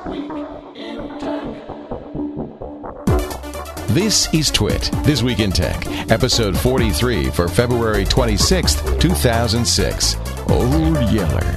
This is Twit, This Week in Tech, episode 43 for February 26th, 2006. Old Yeller.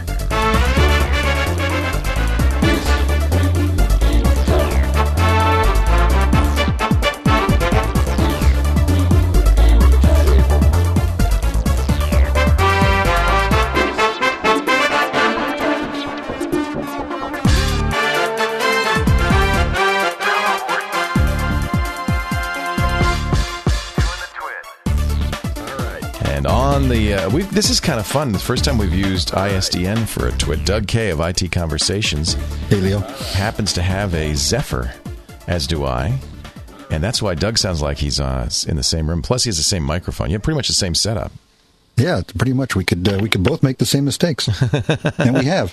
This is kind of fun. The first time we've used ISDN for a Twit. Doug Kay of IT Conversations. Hey, Leo. Happens to have a Zephyr, as do I. And that's why Doug sounds like he's in the same room. Plus, he has the same microphone. You have pretty much the same setup. Yeah, pretty much. We could both make the same mistakes, and we have.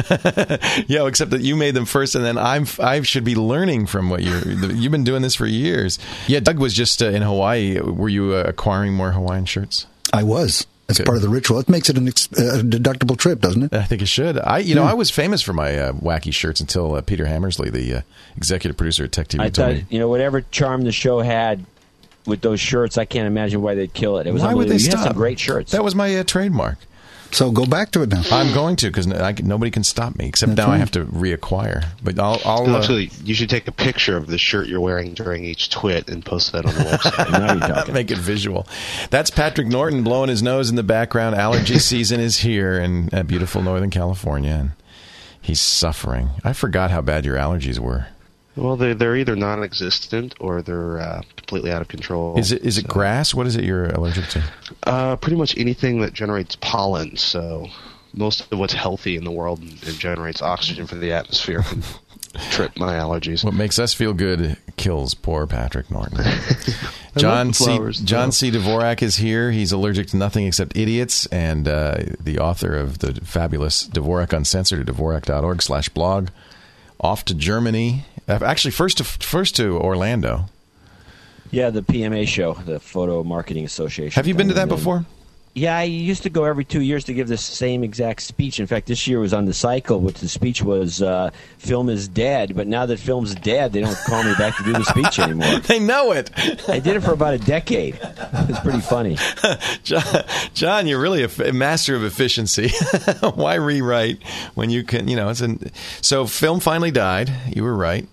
Yeah, except that you made them first, and then I should be learning from what you've been doing this for years. Yeah, Doug was just in Hawaii. Were you acquiring more Hawaiian shirts? I was. That's part of the ritual. It makes it a deductible trip, doesn't it? I think it should. I was famous for my wacky shirts until Peter Hammersley, the executive producer at Tech TV, told me. Whatever charm the show had with those shirts, I can't imagine why they'd kill it. It was why would they stop? You had some great shirts. That was my trademark. So go back to it now. I'm going to, because nobody can stop me, except now I have to reacquire. But I'll actually, you should take a picture of the shirt you're wearing during each twit and post that on the website. Now you're talking. Make it visual. That's Patrick Norton blowing his nose in the background. Allergy season is here in beautiful Northern California, and he's suffering. I forgot how bad your allergies were. Well, they're either non-existent or they're completely out of control. Is it grass? What is it you're allergic to? Pretty much anything that generates pollen. So most of what's healthy in the world and generates oxygen for the atmosphere can trip my allergies. What makes us feel good kills poor Patrick Norton. John C. Dvorak is here. He's allergic to nothing except idiots, and the author of the fabulous Dvorak Uncensored at Dvorak.org/blog. Off to Germany. Actually, first to Orlando. Yeah, the PMA show, the Photo Marketing Association. Have you been to that before? Yeah, I used to go every 2 years to give the same exact speech. In fact, this year was on the cycle, which the speech was film is dead. But now that film's dead, they don't call me back to do the speech anymore. They know it. I did it for about a decade. It's pretty funny. John, you're really a master of efficiency. Why rewrite when you can, So film finally died. You were right.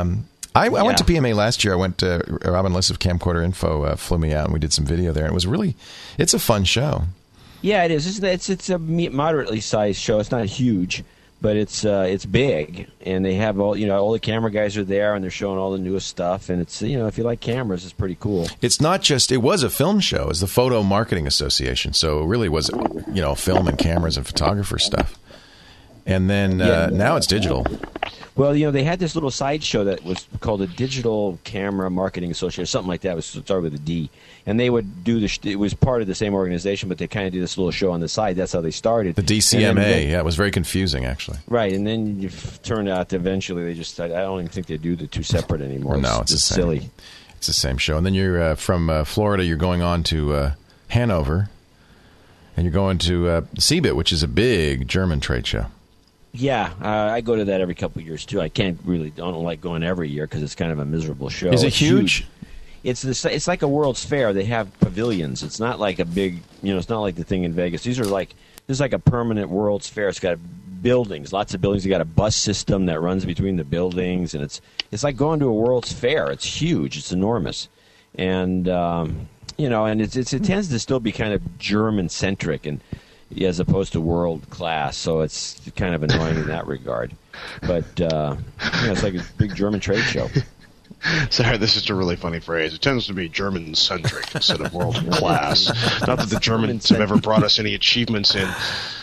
I went to PMA last year. I went to Robin Liss of Camcorder Info flew me out, and we did some video there. And it's a fun show. Yeah, it is. It's a moderately sized show. It's not huge, but it's big, and they have all the camera guys are there, and they're showing all the newest stuff. And it's if you like cameras, it's pretty cool. It's not just. It was a film show. It's the Photo Marketing Association, so it really was film and cameras and photographer stuff. And then now it's digital. Well, they had this little sideshow that was called the Digital Camera Marketing Association, something like that. It was started with a D. And they would do it was part of the same organization, but they kind of do this little show on the side. That's how they started. The DCMA, it was very confusing, actually. Right, and then it turned out eventually I don't even think they do the two separate anymore. No, it's silly. It's the same show. And then you're from Florida, you're going on to Hanover, and you're going to CeBIT, which is a big German trade show. Yeah, I go to that every couple of years too. I don't like going every year because it's kind of a miserable show. Is it huge? It's like a World's Fair. They have pavilions. It's not like a big, it's not like the thing in Vegas. This is like a permanent World's Fair. It's got buildings, lots of buildings. You got a bus system that runs between the buildings, and it's like going to a World's Fair. It's huge. It's enormous, and and it tends to still be kind of German centric and. As opposed to world class, so it's kind of annoying in that regard. But it's like a big German trade show. Sorry, this is a really funny phrase. It tends to be German-centric instead of world class. Not that the Germans have ever brought us any achievements in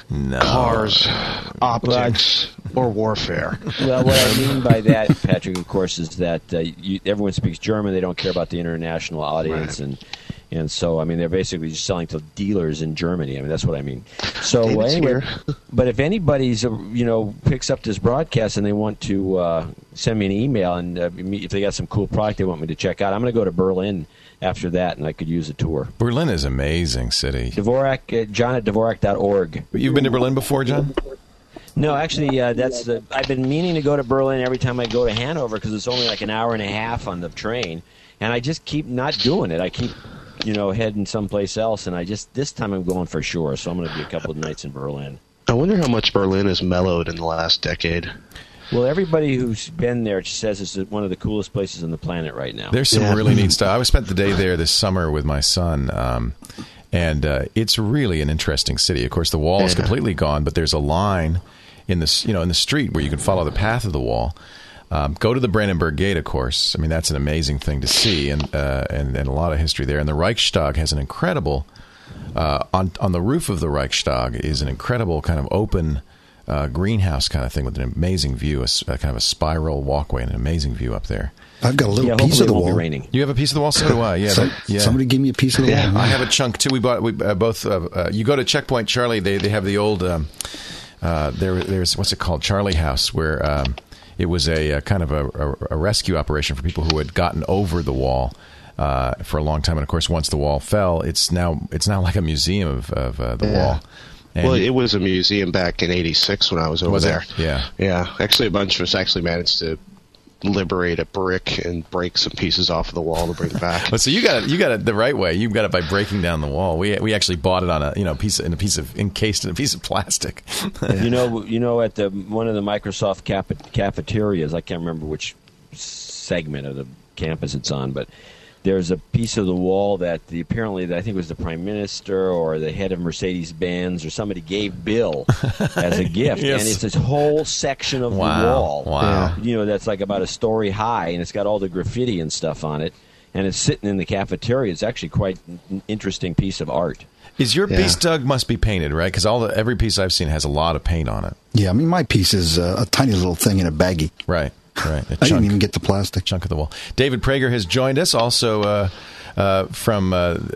cars, optics, or warfare. Well, what I mean by that, Patrick, of course, is that everyone speaks German. They don't care about the international audience, right. And so, they're basically just selling to dealers in Germany. That's what I mean. So anyway, but if anybody's, picks up this broadcast and they want to send me an email, and if they got some cool product they want me to check out, I'm going to go to Berlin after that, and I could use a tour. Berlin is an amazing city. Dvorak, John at Dvorak.org. You've been to Berlin before, John? No, actually, I've been meaning to go to Berlin every time I go to Hanover because it's only like an hour and a half on the train, and I just keep not doing it. I keep, heading someplace else, and this time I'm going for sure. So I'm going to be a couple of nights in Berlin. I wonder how much Berlin has mellowed in the last decade. Well, everybody who's been there says it's one of the coolest places on the planet right now. There's some really neat stuff. I spent the day there this summer with my son, and it's really an interesting city. Of course, the wall is completely gone, but there's a line in the street where you can follow the path of the wall. Go to the Brandenburg Gate, of course. I mean, that's an amazing thing to see, and a lot of history there. And the Reichstag has an incredible on the roof of the Reichstag is an incredible kind of open greenhouse kind of thing with an amazing view, kind of a spiral walkway and an amazing view up there. I've got a little piece of the wall. You have a piece of the wall? So do I. Yeah, somebody give me a piece of the wall. I have a chunk too. We both. You go to Checkpoint Charlie. They have the old. There's what's it called? Charlie House, where it was a kind of a rescue operation for people who had gotten over the wall for a long time. And of course, once the wall fell, it's now like a museum of the wall. And it was a museum back in '86 when I was over there. Yeah. Actually, a bunch of us actually managed to liberate a brick and break some pieces off of the wall to bring it back. Well, so you got it the right way. You got it by breaking down the wall. We actually bought it on encased in a piece of plastic. At one of the Microsoft cafeterias, I can't remember which segment of the campus it's on, but there's a piece of the wall that I think it was the Prime Minister or the head of Mercedes-Benz or somebody gave Bill as a gift. Yes. And it's this whole section of the wall. Wow. That's like about a story high, and it's got all the graffiti and stuff on it. And it's sitting in the cafeteria. It's actually quite an interesting piece of art. Is your piece, Doug, must be painted, right? Because every piece I've seen has a lot of paint on it. Yeah, I mean, my piece is a tiny little thing in a baggie. Right. I didn't even get the plastic. Chunk of the wall. David Prager has joined us, also from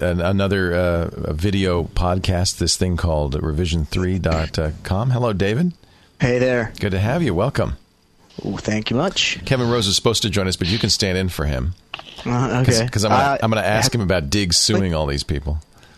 another video podcast, this thing called revision3.com. Hello, David. Hey there. Good to have you. Welcome. Well, thank you much. Kevin Rose is supposed to join us, but you can stand in for him. Okay. Because I'm going to ask him about Diggs suing all these people.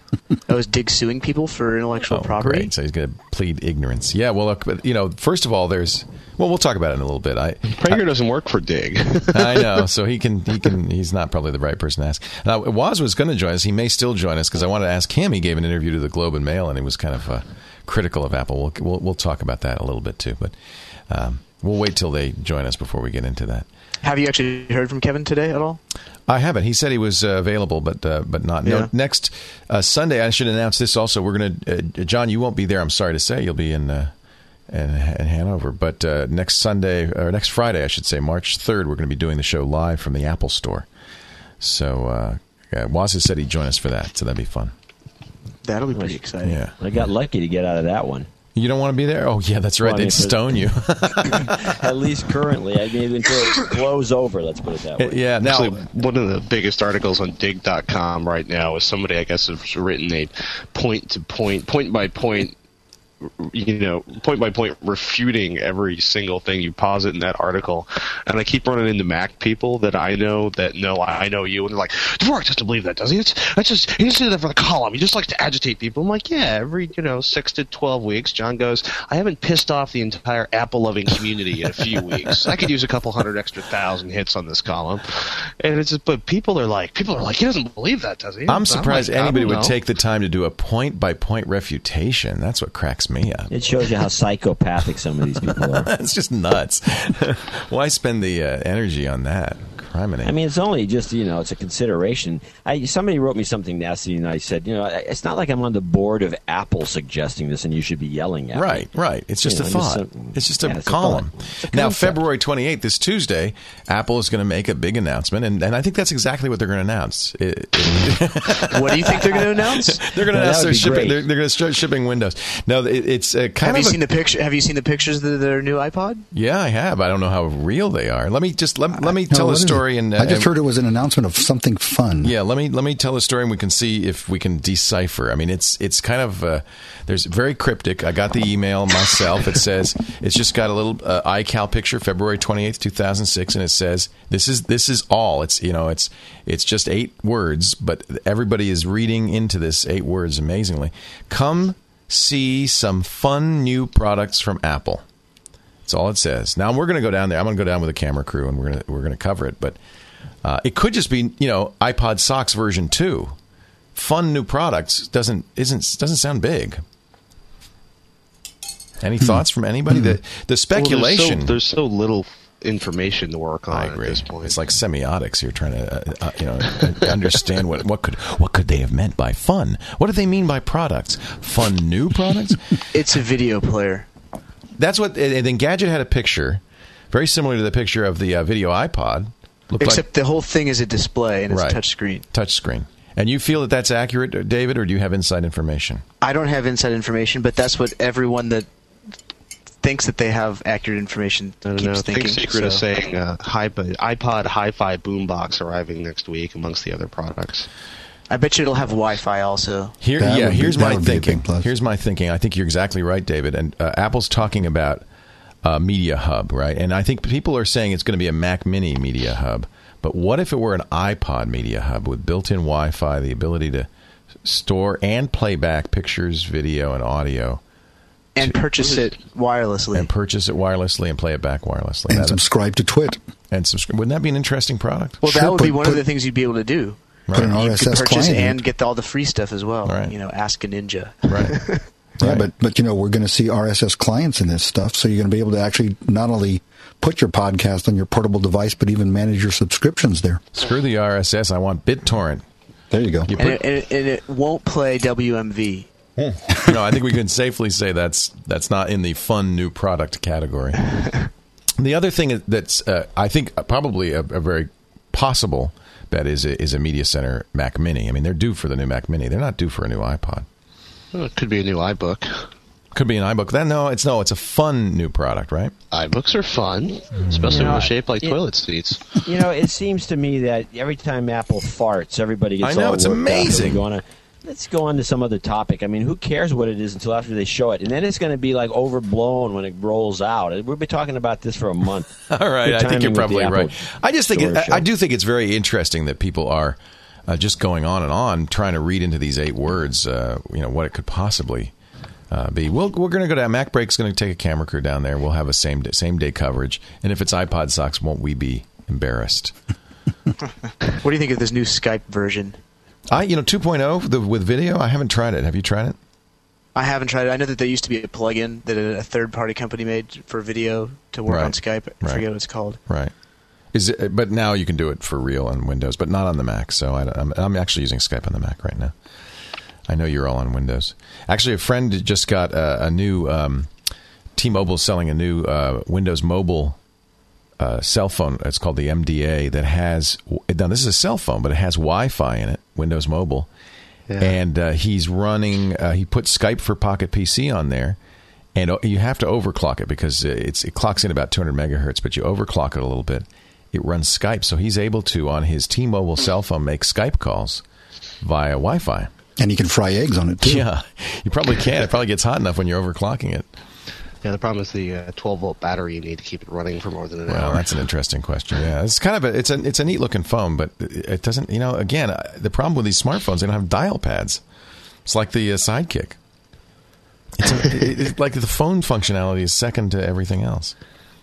I was Diggs suing people for intellectual property? Great. So he's going to plead ignorance. Yeah, well, look, first of all, we'll talk about it in a little bit. Prager doesn't work for Dig. I know, so he's not probably the right person to ask. Now, Woz was going to join us. He may still join us because I wanted to ask him. He gave an interview to the Globe and Mail, and he was kind of critical of Apple. We'll talk about that a little bit too, but we'll wait till they join us before we get into that. Have you actually heard from Kevin today at all? I haven't. He said he was available, but not. Yeah. No, next Sunday, I should announce this also. We're going to John, you won't be there. I'm sorry to say. You'll be in Hanover. But next Friday, I should say, March 3rd, we're going to be doing the show live from the Apple Store. So Woz has said he'd join us for that, so that'd be fun. That'll be pretty exciting. Yeah. I got lucky to get out of that one. You don't want to be there? Oh, yeah, that's right. They'd stone you. At least currently. I mean, until it blows over, let's put it that way. Yeah. Now, actually, one of the biggest articles on Dig.com right now is somebody, I guess, has written a point-by-point refuting every single thing you posit in that article. And I keep running into Mac people that I know I know you, and they're like, Dvorak doesn't believe that, does he? He just did that for the column. He just likes to agitate people. I'm like, yeah, every 6 to 12 weeks, John goes, I haven't pissed off the entire Apple-loving community in a few weeks. I could use a couple hundred extra thousand hits on this column. And it's just, but people are like, he doesn't believe that, does he? I'm surprised anybody would take the time to do a point-by-point refutation. That's what cracks me up. It shows you how psychopathic some of these people are. It's just nuts. Why spend the energy on that? Criminy. I mean, it's only just, it's a consideration. Somebody wrote me something nasty, and I said, it's not like I'm on the board of Apple suggesting this, and you should be yelling at me. Right. It's just a thought. It's just a column. Now, February 28th, this Tuesday, Apple is going to make a big announcement, and I think that's exactly what they're going to announce. What do you think they're going to announce? They're going to announce their shipping. They're going to start shipping Windows. No, it's kind of. Have you seen the pictures of their new iPod? Yeah, I have. I don't know how real they are. Let me tell a story. I just heard it was an announcement of something fun. Yeah, let me tell a story, and we can see if we can decipher. I mean, it's kind of there's very cryptic. I got the email myself. It says it's just got a little iCal picture, February 28th, 2006, and it says this is all. It's it's just 8 words, but everybody is reading into this 8 words amazingly. Come see some fun new products from Apple. That's all it says. Now we're going to go down there. I'm going to go down with a camera crew, and we're going to cover it. But it could just be, iPod Socks version 2. Fun new products doesn't sound big. Any thoughts from anybody? The speculation. Well, there's so little information to work on I agree. At this point. It's like semiotics. You're trying to understand what could they have meant by fun? What do they mean by products? Fun new products? It's a video player. That's what. And then Gadget had a picture very similar to the picture of the video iPod. Except the whole thing is a display and it's a touchscreen. Touchscreen. And you feel that that's accurate, David, or do you have inside information? I don't have inside information, but that's what everyone that thinks that they have accurate information keeps thinking. Think Secret is saying iPod Hi-Fi boombox arriving next week amongst the other products. I bet you it'll have Wi-Fi also. Here's my thinking. Here's my thinking. I think you're exactly right, David. And Apple's talking about Media Hub, right? And I think people are saying it's going to be a Mac Mini Media Hub. But what if it were an iPod Media Hub with built-in Wi-Fi, the ability to store and play back pictures, video, and audio? And purchase it wirelessly. And play it back wirelessly. And subscribe to Twit. Wouldn't that be an interesting product? Well, that would be one of the things you'd be able to do. Right. Put an RSS you could purchase client and get all the free stuff as well. Right. Ask a Ninja. Right. Yeah, but we're going to see RSS clients in this stuff, so you're going to be able to actually not only put your podcast on your portable device, but even manage your subscriptions there. Screw the RSS. I want BitTorrent. There you go. And it won't play WMV. No, I think we can safely say that's not in the fun new product category. The other thing that's I think probably a very possible bet is a Media Center Mac Mini. I mean, they're due for the new Mac Mini. They're not due for a new iPod. Well, it could be a new iBook. Could be an iBook. It's a fun new product, right? iBooks are fun, especially when they're shaped like toilet seats. It seems to me that every time Apple farts, everybody gets all it's worked amazing. Up. Let's go on to some other topic. I mean, who cares what it is until after they show it? And then it's going to be like overblown when it rolls out. We'll be talking about this for a month. All right, I think you're probably right. I do think it's very interesting that people are just going on and on trying to read into these 8 words, what it could possibly be. We're going to go down. Mac Break's going to take a camera crew down there. We'll have a same day coverage. And if it's iPod Socks, won't we be embarrassed? What do you think of this new Skype version? 2.0 with video. I haven't tried it. Have you tried it? I haven't tried it. I know that there used to be a plugin that a third-party company made for video to work on Skype. I forget what it's called. Right. But now you can do it for real on Windows, but not on the Mac. So I'm actually using Skype on the Mac right now. I know you're all on Windows. Actually, a friend just got a new T-Mobile selling a new Windows Mobile cell phone. It's called the MDA that has. Now this is a cell phone, but it has Wi-Fi in it. Windows Mobile, and he's running. He put Skype for Pocket PC on there, and you have to overclock it because it clocks in about 200 megahertz, but you overclock it a little bit. It runs Skype, so he's able to on his T-Mobile cell phone make Skype calls via Wi-Fi. And you can fry eggs on it too. Yeah, you probably can. It probably gets hot enough when you're overclocking it. Yeah, the problem is the 12-volt battery you need to keep it running for more than an hour. Well, that's an interesting question. Yeah, it's kind of it's a neat looking phone, but it doesn't. Again, the problem with these smartphones, they don't have dial pads. It's like the Sidekick. It's like the phone functionality is second to everything else.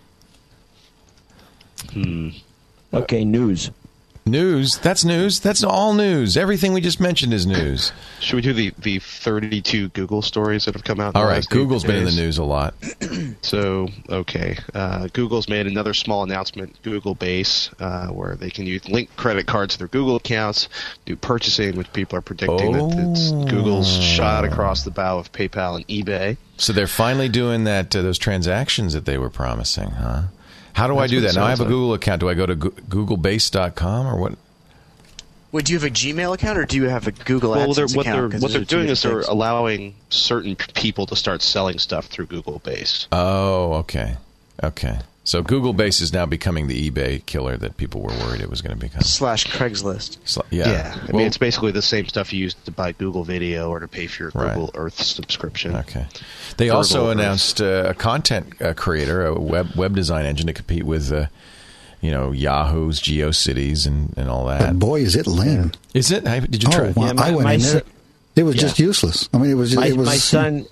Okay, news. News. That's news. That's all news. Everything we just mentioned is news. Should we do the 32 Google stories that have come out? All right. Google's been in the news a lot. So, okay. Google's made another small announcement, Google Base, where they can link credit cards to their Google accounts, do purchasing, which people are predicting that it's Google's shot across the bow of PayPal and eBay. So they're finally doing that those transactions that they were promising, huh? How do I do that? Now I have a Google account. Do I go to googlebase.com or what? Wait, do you have a Gmail account or do you have a Google AdSense account? What they're doing is they're allowing certain people to start selling stuff through Google Base. Oh, okay. So Google Base is now becoming the eBay killer that people were worried it was going to become. / Craigslist. Yeah. I mean, it's basically the same stuff you use to buy Google Video or to pay for your Google Earth subscription. Okay. They also announced a content creator, a web design engine to compete with, Yahoo's GeoCities and all that. But boy, is it lame. Is it? Did you try it? I went in there. It was just useless. I mean, it was. My son.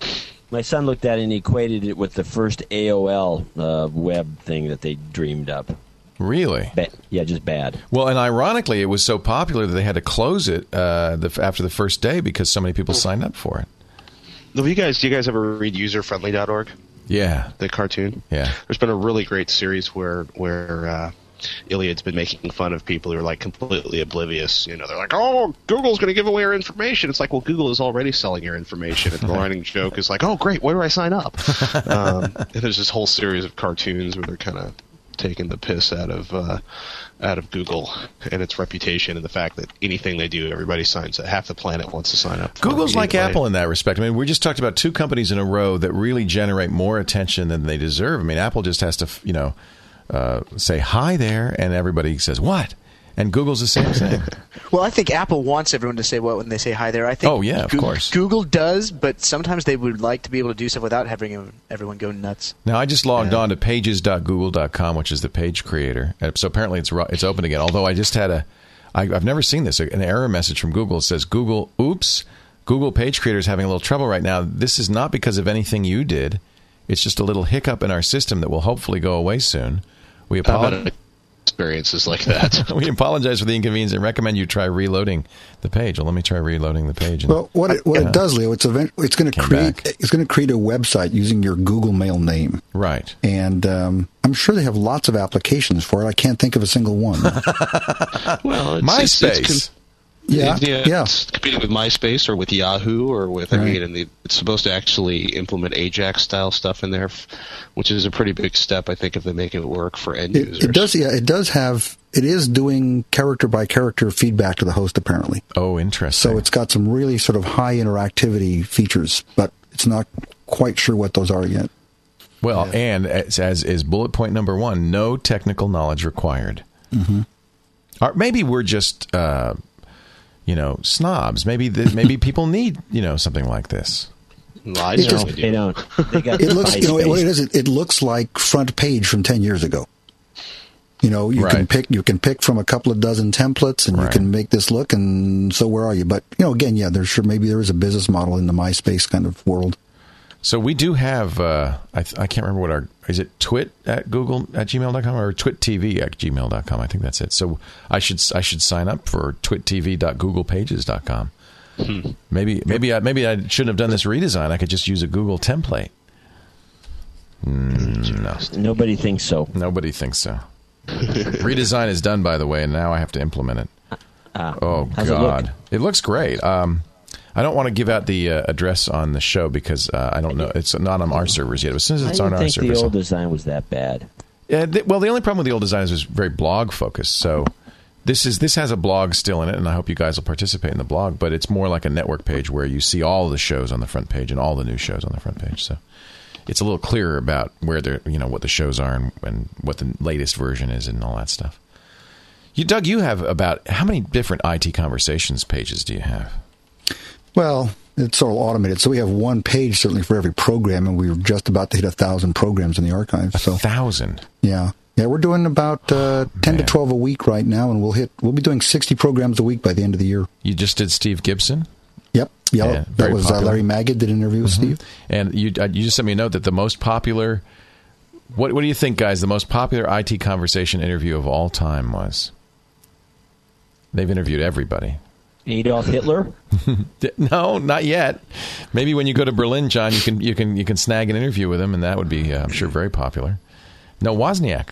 My son looked at it and equated it with the first AOL web thing that they dreamed up. Really? Yeah, just bad. Well, and ironically, it was so popular that they had to close it after the first day because so many people signed up for it. Do you guys ever read userfriendly.org? Yeah. The cartoon? Yeah. There's been a really great series where Iliad's been making fun of people who are like completely oblivious. You know, they're like, "Oh, Google's going to give away our information." It's like, well, Google is already selling your information. And the running joke is like, "Oh, great, where do I sign up?" And there's this whole series of cartoons where they're kind of taking the piss out of Google and its reputation and the fact that anything they do, everybody signs up. Half the planet wants to sign up. Google's like Apple in that respect. I mean, we just talked about two companies in a row that really generate more attention than they deserve. I mean, Apple just has to, say hi there, and everybody says what, and Google's the same thing. Well, I think Apple wants everyone to say what when they say hi there. I think. Oh yeah, of course. Google does, but sometimes they would like to be able to do stuff without having everyone go nuts. Now I just logged on to pages.google.com, which is the page creator. So apparently it's open again. Although I just had I've never seen this, an error message from Google. It says Google page creator is having a little trouble right now. This is not because of anything you did. It's just a little hiccup in our system that will hopefully go away soon. We apologize. Experiences like that. We apologize for the inconvenience and recommend you try reloading the page. Well, let me try reloading the page. Well, what it does, Leo, it's going to create a website using your Google Mail name. Right. And I'm sure they have lots of applications for it. I can't think of a single one. Well, MySpace. It's competing with MySpace or with Yahoo or with, it's supposed to actually implement Ajax style stuff in there, which is a pretty big step, I think, if they make it work for end users. It is doing character by character feedback to the host, apparently. Oh, interesting. So it's got some really sort of high interactivity features, but it's not quite sure what those are yet. Well, and as is bullet point number 1, no technical knowledge required. Mm-hmm. Or maybe we're just snobs. Maybe people need, something like this. They don't. They got it looks like Front Page from 10 years ago. You can pick from a couple of dozen templates and you can make this look, and so where are you? But, again, maybe there is a business model in the MySpace kind of world. So we do have, I can't remember is it twit@gmail.com or twittv@gmail.com? I think that's it. So I should sign up for twittv.googlepages.com. Maybe I shouldn't have done this redesign. I could just use a Google template. No. Nobody thinks so. Nobody thinks so. Redesign is done, by the way, and now I have to implement it. Oh, God. It looks great. I don't want to give out the address on the show because I don't know. It's not on our servers yet. As soon as it's on our servers. I didn't think the old design was that bad. Well, the only problem with the old design is it was very blog focused. So this has a blog still in it, and I hope you guys will participate in the blog. But it's more like a network page where you see all the shows on the front page and all the new shows on the front page. So it's a little clearer about where they're, what the shows are and what the latest version is and all that stuff. Doug, you have about how many different IT conversations pages do you have? Well, it's all automated. So we have one page certainly for every program, and we were just about to hit 1,000 programs in the archive. 1,000? Yeah. Yeah, we're doing about 10 to 12 a week right now, and we'll be doing 60 programs a week by the end of the year. You just did Steve Gibson? Yep. Yeah, that was Larry Magid did an interview with Steve. And you just sent me a note that the most popular, what do you think, guys, the most popular IT conversation interview of all time was? They've interviewed everybody. Adolf Hitler? No, not yet. Maybe when you go to Berlin, John, you can snag an interview with him, and that would be, I'm sure, very popular. No, Wozniak.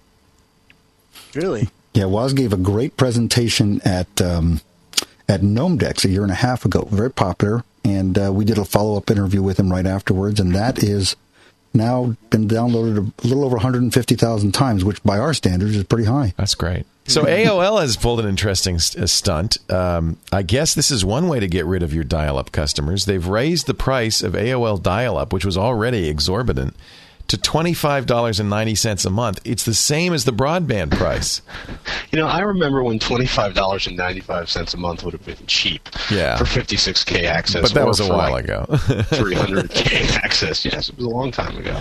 Really? Yeah, Woz gave a great presentation at GnomeDex a year and a half ago. Very popular, and we did a follow-up interview with him right afterwards, and that is now been downloaded a little over 150,000 times, which by our standards is pretty high. That's great. So AOL has pulled an interesting stunt. I guess this is one way to get rid of your dial-up customers. They've raised the price of AOL dial-up, which was already exorbitant, to $25.90 a month. It's the same as the broadband price. I remember when $25.95 a month would have been cheap for 56K access. But that was a while ago. 300K access. Yes, it was a long time ago.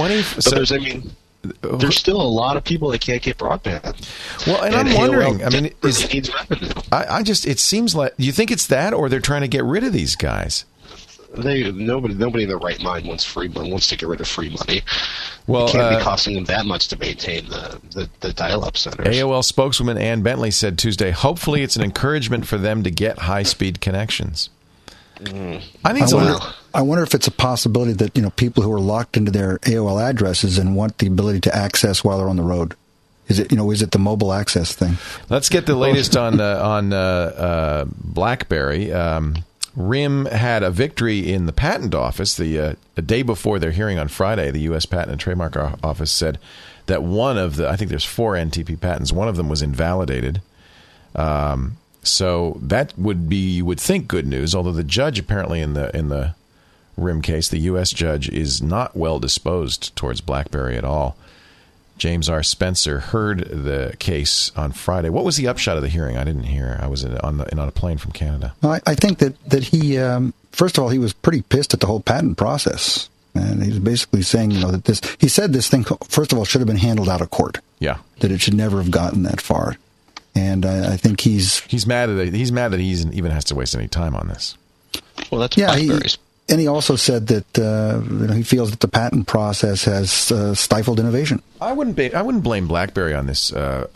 There's still a lot of people that can't get broadband. Well, and I'm wondering, it seems like, do you think it's that, or they're trying to get rid of these guys? Nobody in their right mind wants to get rid of free money. Well, it can't be costing them that much to maintain the dial-up centers. AOL spokeswoman Ann Bentley said Tuesday, hopefully it's an encouragement for them to get high-speed connections. I think I wonder if it's a possibility that people who are locked into their AOL addresses and want the ability to access while they're on the road. Is it the mobile access thing? Let's get the latest on BlackBerry. RIM had a victory in the patent office. The day before their hearing on Friday, the U.S. Patent and Trademark Office said that one of the, I think there's 4 NTP patents, one of them was invalidated. So that would be, you would think, good news. Although the judge apparently in the RIM case, the U.S. judge, is not well disposed towards BlackBerry at all. James R. Spencer heard the case on Friday. What was the upshot of the hearing? I didn't hear. I was on a plane from Canada. Well, I think that he, first of all, he was pretty pissed at the whole patent process. And he was basically saying, that he said this thing, first of all, should have been handled out of court. Yeah. That it should never have gotten that far. And I think he's mad that he even has to waste any time on this. Well, that's BlackBerry's. And he also said that he feels that the patent process has stifled innovation. I wouldn't blame BlackBerry on this,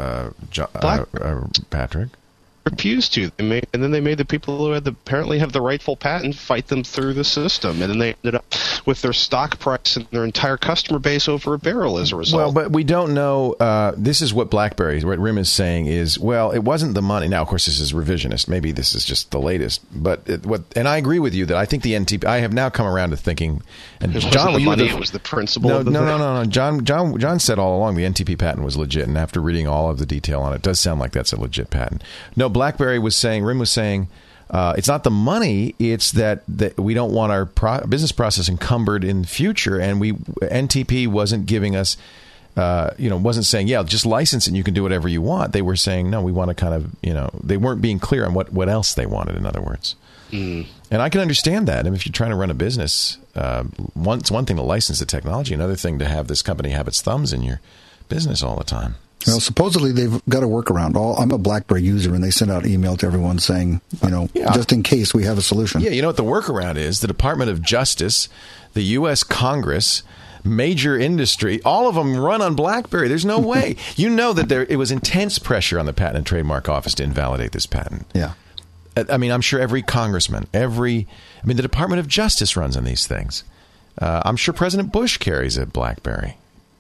Patrick. Refused to. And then they made the people who apparently have the rightful patent fight them through the system. And then they ended up with their stock price and their entire customer base over a barrel as a result. Well, but we don't know. This is what what RIM is saying is, well, it wasn't the money. Now, of course, this is revisionist. Maybe this is just the latest. But and I agree with you that I think the NTP, I have now come around to thinking, and John, it was the principle of the thing. No. John said all along the NTP patent was legit. And after reading all of the detail on it, does sound like that's a legit patent. No, BlackBerry was saying, RIM was saying, it's not the money, it's that we don't want our business process encumbered in the future, and NTP wasn't giving us, wasn't saying, yeah, just license it and you can do whatever you want. They were saying, no, we want to kind of, they weren't being clear on what else they wanted, in other words. And I can understand that. I mean, if you're trying to run a business, it's one thing to license the technology, another thing to have this company have its thumbs in your business all the time. Well, supposedly they've got a workaround. I'm a BlackBerry user, and they send out email to everyone saying, just in case we have a solution. Yeah, you know what the workaround is? The Department of Justice, the U.S. Congress, major industry, all of them run on BlackBerry. There's no way. You know that it was intense pressure on the Patent and Trademark Office to invalidate this patent. Yeah. I mean, I'm sure every congressman, the Department of Justice runs on these things. I'm sure President Bush carries a BlackBerry.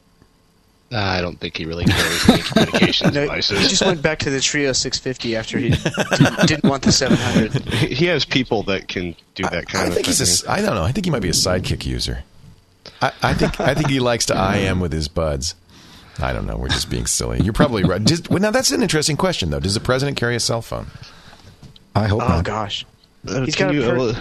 I don't think he really carries any communications devices. He just went back to the Trio 650 after he didn't want the 700. He has people that can do that kind of thing. I don't know. I think he might be a Sidekick user. I think he likes to IM with his buds. I don't know. We're just being silly. You're probably right. Now, that's an interesting question, though. Does the president carry a cell phone? I hope not. Oh, gosh. He's got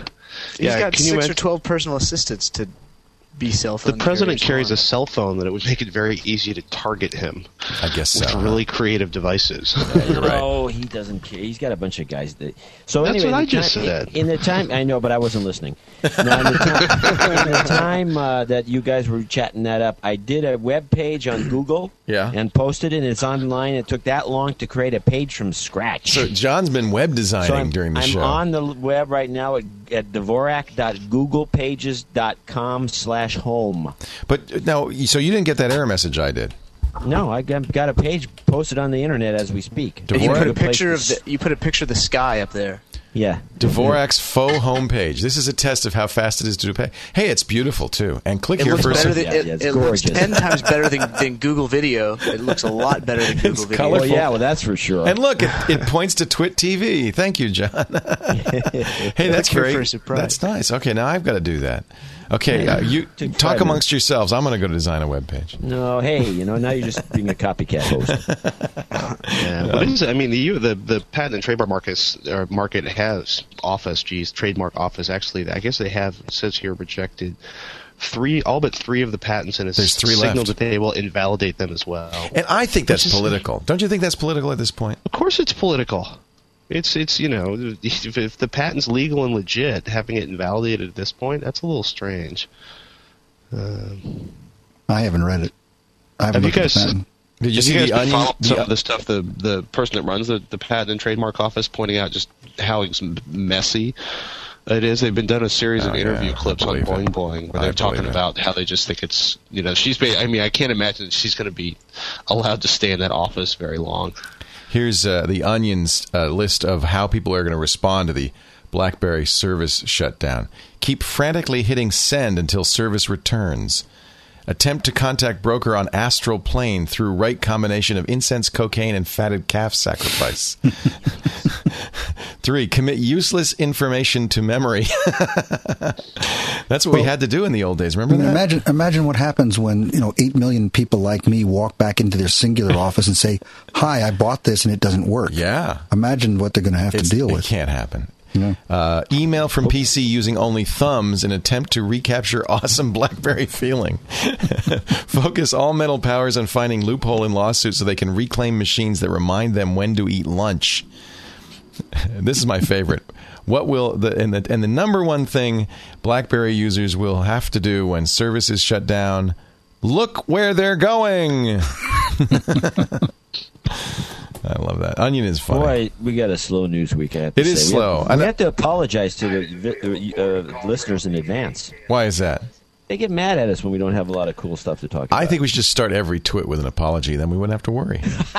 6 or 12 personal assistants to be cell phone. The president carries a cell phone that it would make it very easy to target him. I guess so. With really creative devices. You're right. No, he doesn't care. He's got a bunch of guys that. So that's anyway, what I just said. In the time, I know, but I wasn't listening. Now, in the time that you guys were chatting that up, I did a web page on Google. Yeah. And posted it. And it's online. It took that long to create a page from scratch. So John's been web designing during the show. I'm on the web right now at Dvorak.googlepages.com/home. But no, so you didn't get that error message I did. No, I got a page posted on the internet as we speak. You put a picture of the sky up there. Yeah. Dvorak's faux homepage. This is a test of how fast it is to do pay. Hey, it's beautiful too. And click here for it looks 10 times better than Google Video. It looks a lot better than Google Video. Colorful. Well, yeah, well, that's for sure. And look, it points to Twit TV. Thank you, John. Hey, that's great. That's nice. Okay, now I've got to do that. Okay, you talk amongst yourselves. I'm going to go design a web page. No, hey, now you're just being a copycat host. What is it? I mean, the patent and trademark market has trademark office. Actually, I guess they have. It says here rejected all but 3 of the patents, and it's signaled that they will invalidate them as well. And I think that's political. Don't you think that's political at this point? Of course, it's political. It's if the patent's legal and legit, having it invalidated at this point, that's a little strange. I haven't read it. Have you guys? Did you see the Onion? Some of the stuff the person that runs the Patent and Trademark Office pointing out just how it's messy. It is. They've been done a series of interview clips on Boing Boing where they're talking about how they just think it's, I can't imagine she's going to be allowed to stay in that office very long. Here's the Onion's list of how people are going to respond to the BlackBerry service shutdown. Keep frantically hitting send until service returns. Attempt to contact broker on astral plane through right combination of incense, cocaine, and fatted calf sacrifice. 3, commit useless information to memory. That's what we had to do in the old days. Remember that? Imagine what happens when 8 million people like me walk back into their singular office and say, "Hi, I bought this and it doesn't work." Yeah. Imagine what they're going to have to deal with. It can't happen. Email from PC using only thumbs in attempt to recapture awesome BlackBerry feeling. Focus all mental powers on finding loophole in lawsuits so they can reclaim machines that remind them when to eat lunch. This is my favorite. What will the number one thing BlackBerry users will have to do when service is shut down? Look where they're going. I love that. Onion is funny. Boy, we got a slow news week. I have to say. It is slow. We have to apologize to the listeners in advance. Why is that? They get mad at us when we don't have a lot of cool stuff to talk about. I think we should just start every twit with an apology. Then we wouldn't have to worry.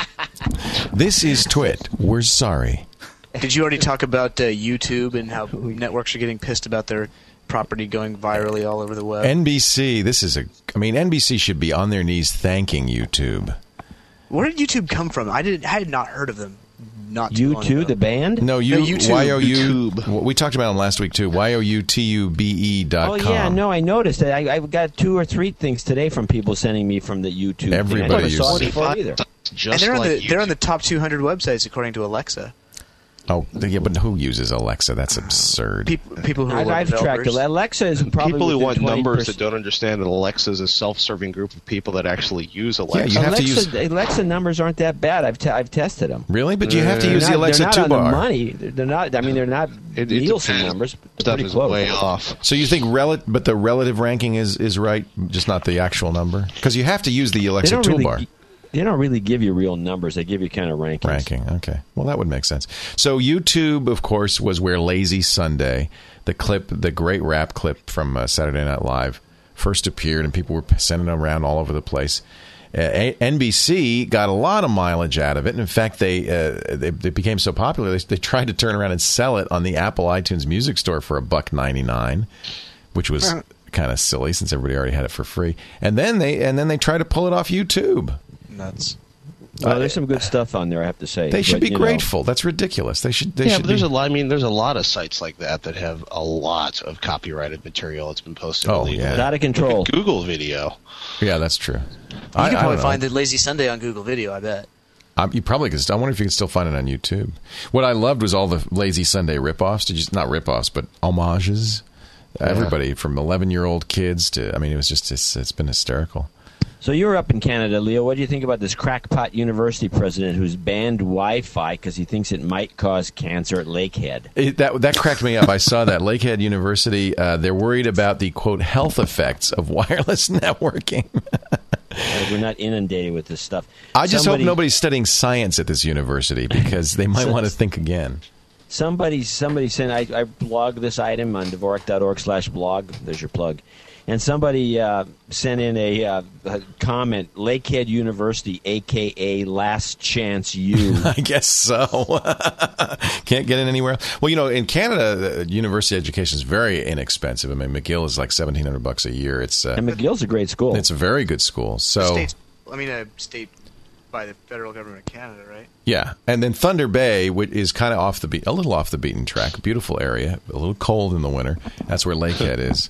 This is Twit. We're sorry. Did you already talk about YouTube and how networks are getting pissed about their property going virally all over the web? NBC, NBC should be on their knees thanking YouTube. Where did YouTube come from? I had not heard of them. U2, the band? No, YouTube. YouTube. We talked about them last week too. YOUTUBE.com. Oh yeah, no, I noticed that. I got 2 or 3 things today from people sending me from the YouTube. Everybody uses saw it before either. And they're on the top 200 websites according to Alexa. Oh, yeah, but who uses Alexa? That's absurd. People who I've tracked Alexa is probably people who want 20%. numbers that don't understand that Alexa is a self-serving group of people that actually use Alexa. Yeah, you have to use Alexa numbers aren't that bad. I've tested them. Really, but you have to use the Alexa they're not toolbar. On the money. They're not. I mean, they're not Nielsen numbers. But Stuff pretty is close. way off. So you think but the relative ranking is right, just not the actual number? Because you have to use the Alexa toolbar. They don't really give you real numbers. They give you kind of rankings. Ranking, okay. Well, that would make sense. So YouTube, of course, was where Lazy Sunday, the great rap clip from Saturday Night Live, first appeared, and people were sending it around all over the place. NBC got a lot of mileage out of it. And in fact, they became so popular, they tried to turn around and sell it on the Apple iTunes Music Store for $1.99, which was kind of silly since everybody already had it for free. And then they tried to pull it off YouTube. Nuts. Well, there's some good stuff on there, I have to say. They should be grateful. That's ridiculous. They should. But there's a lot. I mean, there's a lot of sites like that have a lot of copyrighted material that's been posted. Oh, yeah, out of control. Google Video. Yeah, that's true. You can probably find the Lazy Sunday on Google Video. I bet. You probably could. I wonder if you can still find it on YouTube. What I loved was all the Lazy Sunday ripoffs. Not ripoffs, but homages. Yeah. Everybody from 11-year-old kids to. I mean, it was just. It's been hysterical. So you're up in Canada, Leo. What do you think about this crackpot university president who's banned Wi-Fi because he thinks it might cause cancer at Lakehead? That cracked me up. I saw that. Lakehead University, they're worried about the, quote, health effects of wireless networking. We're not inundated with this stuff. I just hope nobody's studying science at this university because they might want to think again. Somebody sent, I blog this item on Dvorak.org/blog. There's your plug. And somebody sent in a comment, Lakehead University, a.k.a. Last Chance U. I guess so. Can't get in anywhere. Well, in Canada, university education is very inexpensive. I mean, McGill is like $1,700 a year. And McGill's a great school. It's a very good school. So, a state by the federal government of Canada, right? Yeah. And then Thunder Bay is kind of a little off the beaten track. Beautiful area. A little cold in the winter. That's where Lakehead is.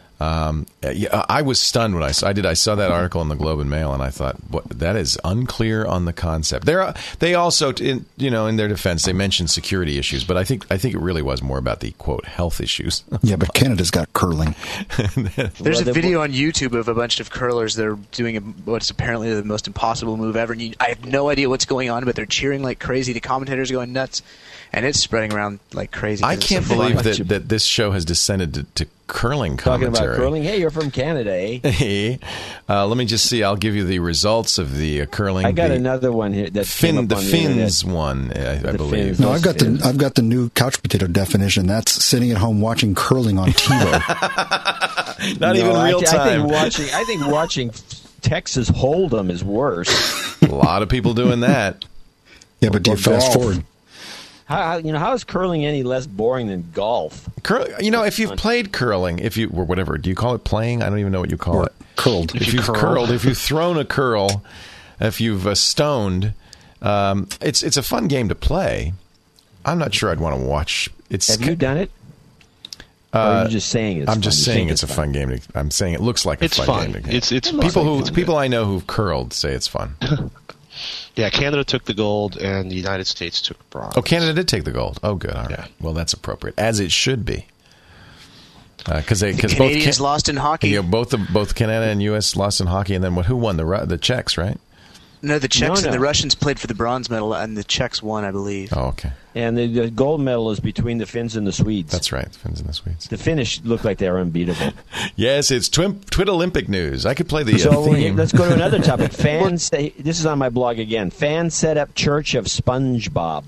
I was stunned when I saw that article in the Globe and Mail, and I thought, that is unclear on the concept. They also, in their defense, they mentioned security issues, but I think it really was more about the, quote, health issues. Yeah, but Canada's got curling. There's a video on YouTube of a bunch of curlers that are doing what's apparently the most impossible move ever. And I have no idea what's going on, but they're cheering like crazy. The commentators are going nuts, and it's spreading around like crazy. I can't believe that this show has descended to curling Talking commentary. about curling? Hey, you're from Canada, eh? Hey, let me just see. I'll give you the results of the curling. I got another one here. That the Finns one, I believe. No, I've got the new couch potato definition. That's sitting at home watching curling on TiVo. Not even real time. I think watching Texas Hold'em is worse. A lot of people doing that. Yeah, but do you fast forward? How is curling any less boring than golf? If you've played curling, or whatever, do you call it playing? I don't even know what you call it. Curled. If you've curled, if you've thrown a curl, if you've stoned, it's a fun game to play. I'm not sure I'd want to watch. Have you done it? Or are you just saying it's I'm just saying it's a fun game. I'm saying it looks like a fun game. It's people I know who've curled say it's fun. Yeah, Canada took the gold, and the United States took bronze. Oh, Canada did take the gold. Oh, good. All right. Well, that's appropriate, as it should be. Because Canadians lost in hockey. Both Canada and U.S. lost in hockey, and then who won? The Czechs, right? No, the Czechs and the Russians played for the bronze medal, and the Czechs won, I believe. Oh, okay. And the gold medal is between the Finns and the Swedes. That's right, the Finns and the Swedes. The Finnish look like they're unbeatable. Yes, it's Twit Olympic news. I could play the theme. Let's go to another topic. This is on my blog again. Fans set up Church of SpongeBob.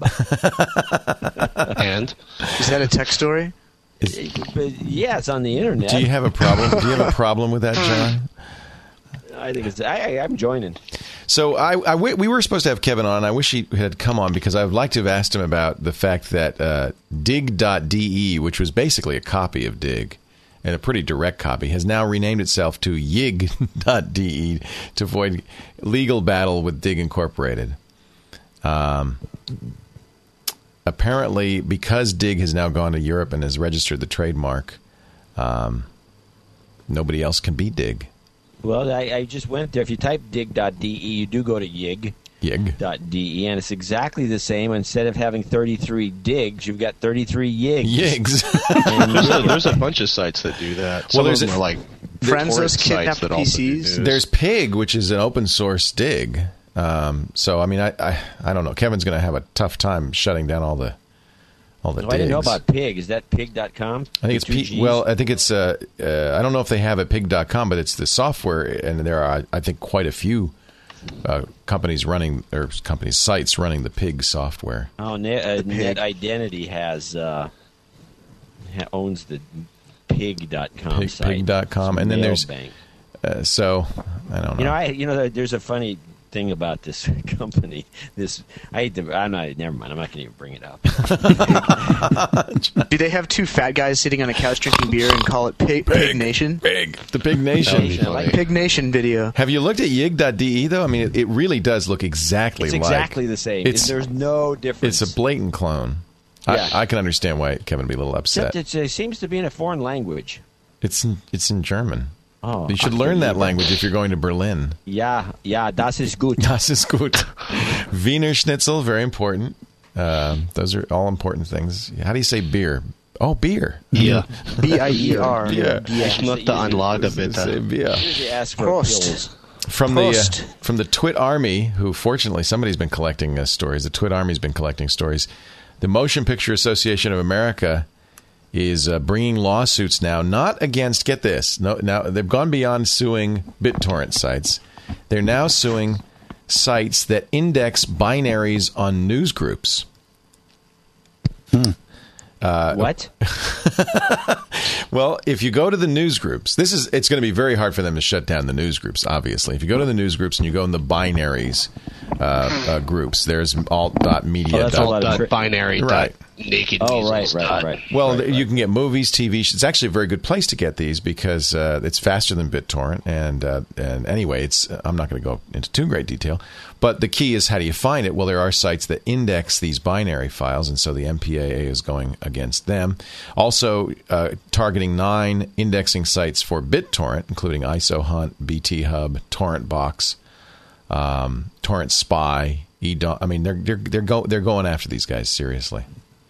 And? Is that a tech story? Yeah, it's on the internet. Do you have a problem? Do you have a problem with that, John? I think I'm joining. So we were supposed to have Kevin on. I wish he had come on because I would like to have asked him about the fact that Dig.de, which was basically a copy of Dig, and a pretty direct copy, has now renamed itself to Yig.de to avoid legal battle with Dig Incorporated. Apparently, because Dig has now gone to Europe and has registered the trademark, nobody else can beat Dig. Well, I just went there. If you type dig.de, you do go to yig.de, and it's exactly the same. Instead of having 33 digs, you've got 33 yigs. There's a bunch of sites that do that. Some of them are like Friendsless kidnapped PCs. There's Pig, which is an open source dig. So, I mean, I don't know. Kevin's going to have a tough time shutting down all the digs. I didn't know about Pig. Is that pig.com? I think it's I think it's I don't know if they have it pig.com, but it's the software, and there are, I think, quite a few sites running the Pig software. Oh, Net Identity owns the pig.com site. Pig.com, and then there's so I don't know. There's a funny thing about this company. Never mind. I'm not going to even bring it up. Do they have two fat guys sitting on a couch drinking beer and call it Pig Nation? The Pig Nation. I like Pig Nation video. Have you looked at Yig.de though? I mean, it really does look exactly like. It's exactly the same. There's no difference. It's a blatant clone. Yeah. I can understand why Kevin would be a little upset. Except it seems to be in a foreign language. It's in German. Oh, you should learn that language if you're going to Berlin. Yeah, das ist gut. Das ist gut. Wiener Schnitzel, very important. Those are all important things. How do you say beer? Oh, beer. Yeah. B-I-E-R. Yeah. Ich möchte ein Lager bitte. Beer. From the Twit Army, who fortunately somebody's been collecting stories. The Twit Army's been collecting stories. The Motion Picture Association of America is bringing lawsuits now, not against, get this, now they've gone beyond suing BitTorrent sites. They're now suing sites that index binaries on news groups. What? Well, if you go to the news groups, it's going to be very hard for them to shut down the news groups, obviously. If you go to the news groups and you go in the binaries groups, there's alt.media. Binary. Right. Naked. Oh, right. Well, you can get movies, TV. It's actually a very good place to get these because it's faster than BitTorrent. And anyway, I'm not going to go into too great detail. But the key is, how do you find it? Well, there are sites that index these binary files, and so the MPAA is going against them. Also, targeting 9 indexing sites for BitTorrent, including IsoHunt, BTHub, TorrentBox, Torrent Spy, I mean, they're going after these guys seriously.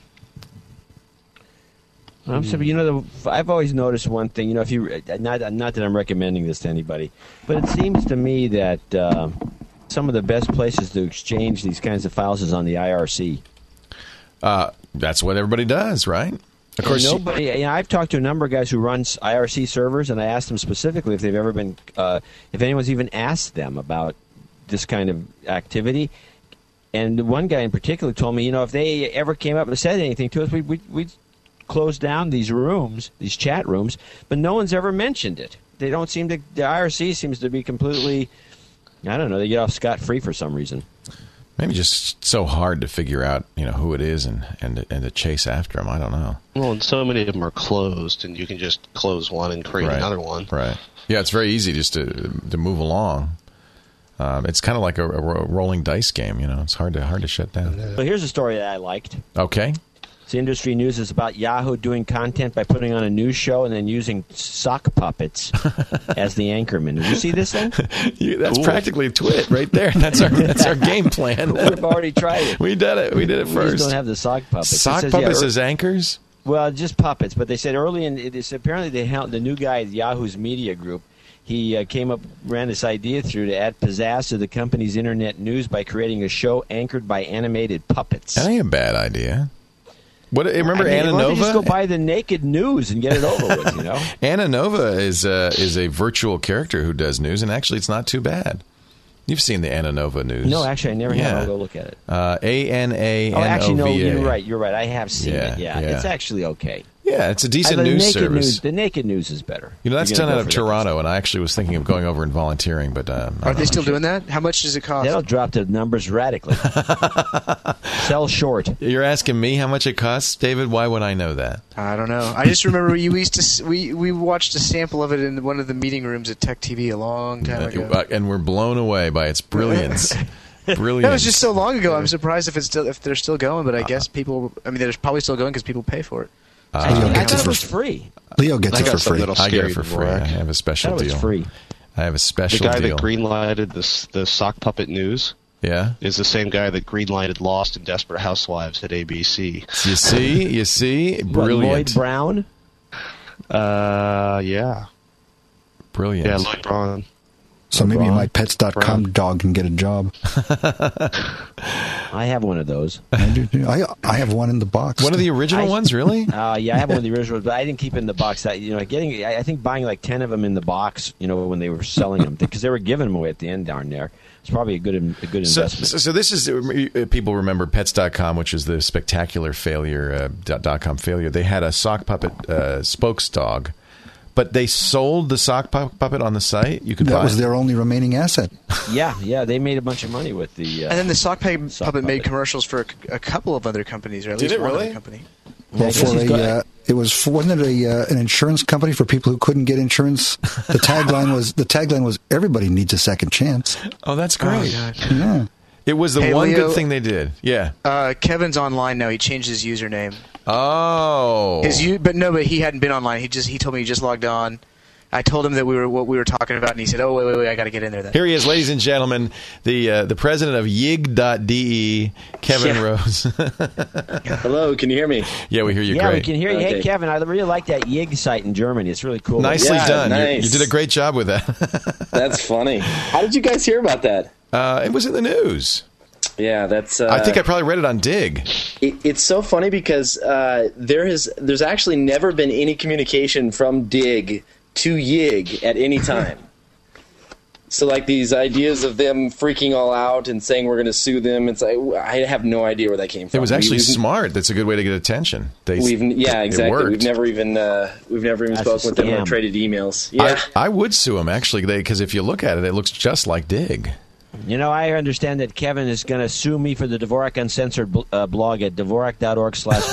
I've always noticed one thing. If you not that I'm recommending this to anybody, but it seems to me that some of the best places to exchange these kinds of files is on the IRC. That's what everybody does, right? Of course, nobody. I've talked to a number of guys who run IRC servers, and I asked them specifically if they've ever been, if anyone's even asked them about this kind of activity. And one guy in particular told me, if they ever came up and said anything to us, we'd close down these rooms, these chat rooms, but no one's ever mentioned it. They don't seem to. The IRC seems to be completely. I don't know. They get off scot-free for some reason. Maybe just so hard to figure out, who it is and to chase after them. I don't know. Well, and so many of them are closed, and you can just close one and create another one. Right. Yeah, it's very easy just to move along. It's kind of like a rolling dice game. It's hard to shut down. But here's a story that I liked. Okay. The industry news is about Yahoo doing content by putting on a news show and then using sock puppets as the anchorman. Did you see this thing? That's practically a twit right there. That's our game plan. We've already tried it. We did it. We did it first. We just don't have the sock puppets. Sock puppets as anchors? Well, just puppets. But they said early in this, apparently the new guy at Yahoo's media group, he ran this idea through to add pizzazz to the company's internet news by creating a show anchored by animated puppets. That ain't a bad idea. Remember Anna Nova? Why don't you just go buy the naked news and get it over with, Anna Nova is a virtual character who does news, and actually it's not too bad. You've seen the Anna Nova news. No, actually I never have. I'll go look at it. ANANOVA. Oh, actually, no, you're right. I have seen it. Yeah, it's actually okay. Yeah, it's a decent news service. The naked news is better. That's done out of Toronto, and I actually was thinking of going over and volunteering, but are they still doing that? How much does it cost? That'll drop the numbers radically. Sell short. You're asking me how much it costs, David? Why would I know that? I don't know. I just remember we watched a sample of it in one of the meeting rooms at Tech TV a long time ago, and we're blown away by its brilliance. Brilliant. That was just so long ago. I'm surprised if they're still going, but I guess people. I mean, they're probably still going because people pay for it. I thought it was free. Leo gets it for free. I get it for free. I have a special deal. It's free. I have a special deal. The guy that greenlighted the sock puppet news is the same guy that greenlighted Lost and Desperate Housewives at ABC. You see? Brilliant. Lloyd Brown? Yeah. Brilliant. Yeah, Lloyd Brown. So maybe my pets.com dog can get a job. I have one of those. I do too. I have one in the box. One of the original ones, really? Yeah, I have one of the originals, but I didn't keep it in the box. I think buying like 10 of them in the box, when they were selling them, because they were giving them away at the end down there. It's probably a good investment. So this is, people remember Pets.com, which is the spectacular failure, .com failure. They had a sock puppet spokes dog. But they sold the sock puppet on the site. You could buy. That was their only remaining asset. Yeah, they made a bunch of money with the. And then the sock puppet made commercials for a couple of other companies, or at least Did it one really? other company. Well, wasn't it an insurance company for people who couldn't get insurance? The tagline was everybody needs a second chance. Oh, that's great. Oh, yeah. It was the one good thing they did. Yeah. Kevin's online now. He changed his username. Oh. But he hadn't been online. He told me he just logged on. I told him that what we were talking about, and he said, "Oh, wait, I got to get in there." Then. Here he is, ladies and gentlemen, the president of Yig.de, Kevin Rose. Hello, can you hear me? Yeah, we hear you. Yeah, great. we can hear you. Okay. Hey, Kevin, I really like that Yig site in Germany. It's really cool. Nicely done. Nice. You did a great job with that. That's funny. How did you guys hear about that? It was in the news. Yeah, that's. I think I probably read it on Dig. It's so funny because there's actually never been any communication from Dig to Yig at any time. So like these ideas of them freaking all out and saying we're going to sue them, it's like I have no idea where that came from. It was actually smart. That's a good way to get attention. Exactly. We've never even spoken with them or traded emails. Yeah, I would sue them actually because if you look at it, it looks just like Dig. I understand that Kevin is going to sue me for the Dvorak Uncensored blog at Dvorak.org/blog.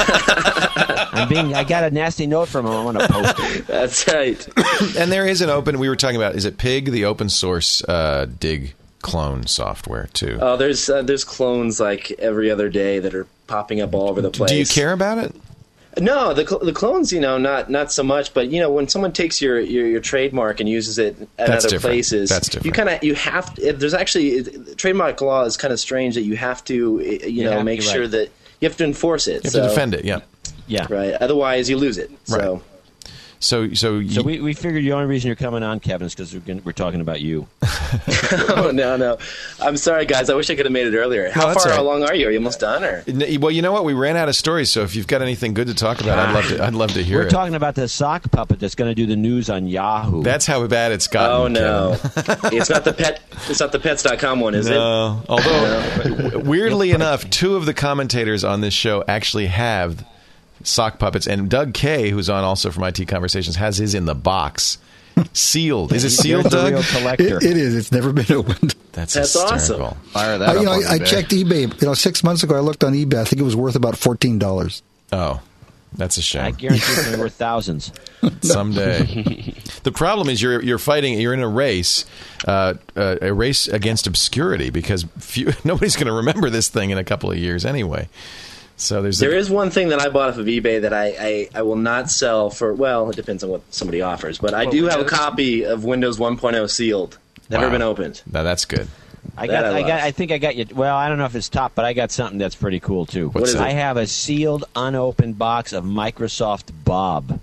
I got a nasty note from him. I want to post it. That's right. And there is we were talking about, is it Pig, the open source Dig clone software too? Oh, there's clones like every other day that are popping up all over the place. Do you care about it? No, the clones, not so much. But when someone takes your trademark and uses it at other places, that's different. You have to. There's actually trademark law is kind of strange that you have to make sure that you have to enforce it. You have to defend it. Yeah. Right. Otherwise, you lose it. Right. So we figured the only reason you're coming on, Kevin, is because we're talking about you. Oh, no. I'm sorry, guys. I wish I could have made it earlier. How far along are you? Are you almost done? Or? Well, you know what? We ran out of stories, so if you've got anything good to talk about, I'd love to hear it. We're talking about the sock puppet that's going to do the news on Yahoo. That's how bad it's gotten. Oh, no. It's not the pets.com one, is it? No. Although, weirdly enough, 2 of the commentators on this show actually have sock puppets, and Doug Kay, who's on also from IT Conversations, has his in the box, sealed. Is it sealed, Doug? Real collector. It is. It's never been opened. That's hysterical. Awesome. Fire that up on I eBay. checked eBay. 6 months ago, I looked on eBay. I think it was worth about $14. Oh, that's a shame. I guarantee it's going to be worth thousands. Someday. The problem is you're fighting. You're in a race against obscurity, because nobody's going to remember this thing in a couple of years anyway. So there is one thing that I bought off of eBay that I will not sell for. Well, it depends on what somebody offers, but I do have a copy of Windows 1.0 sealed. Never been opened. Now that's good. I think I got you. Well, I don't know if it's top, but I got something that's pretty cool too. What is it? I have a sealed, unopened box of Microsoft Bob.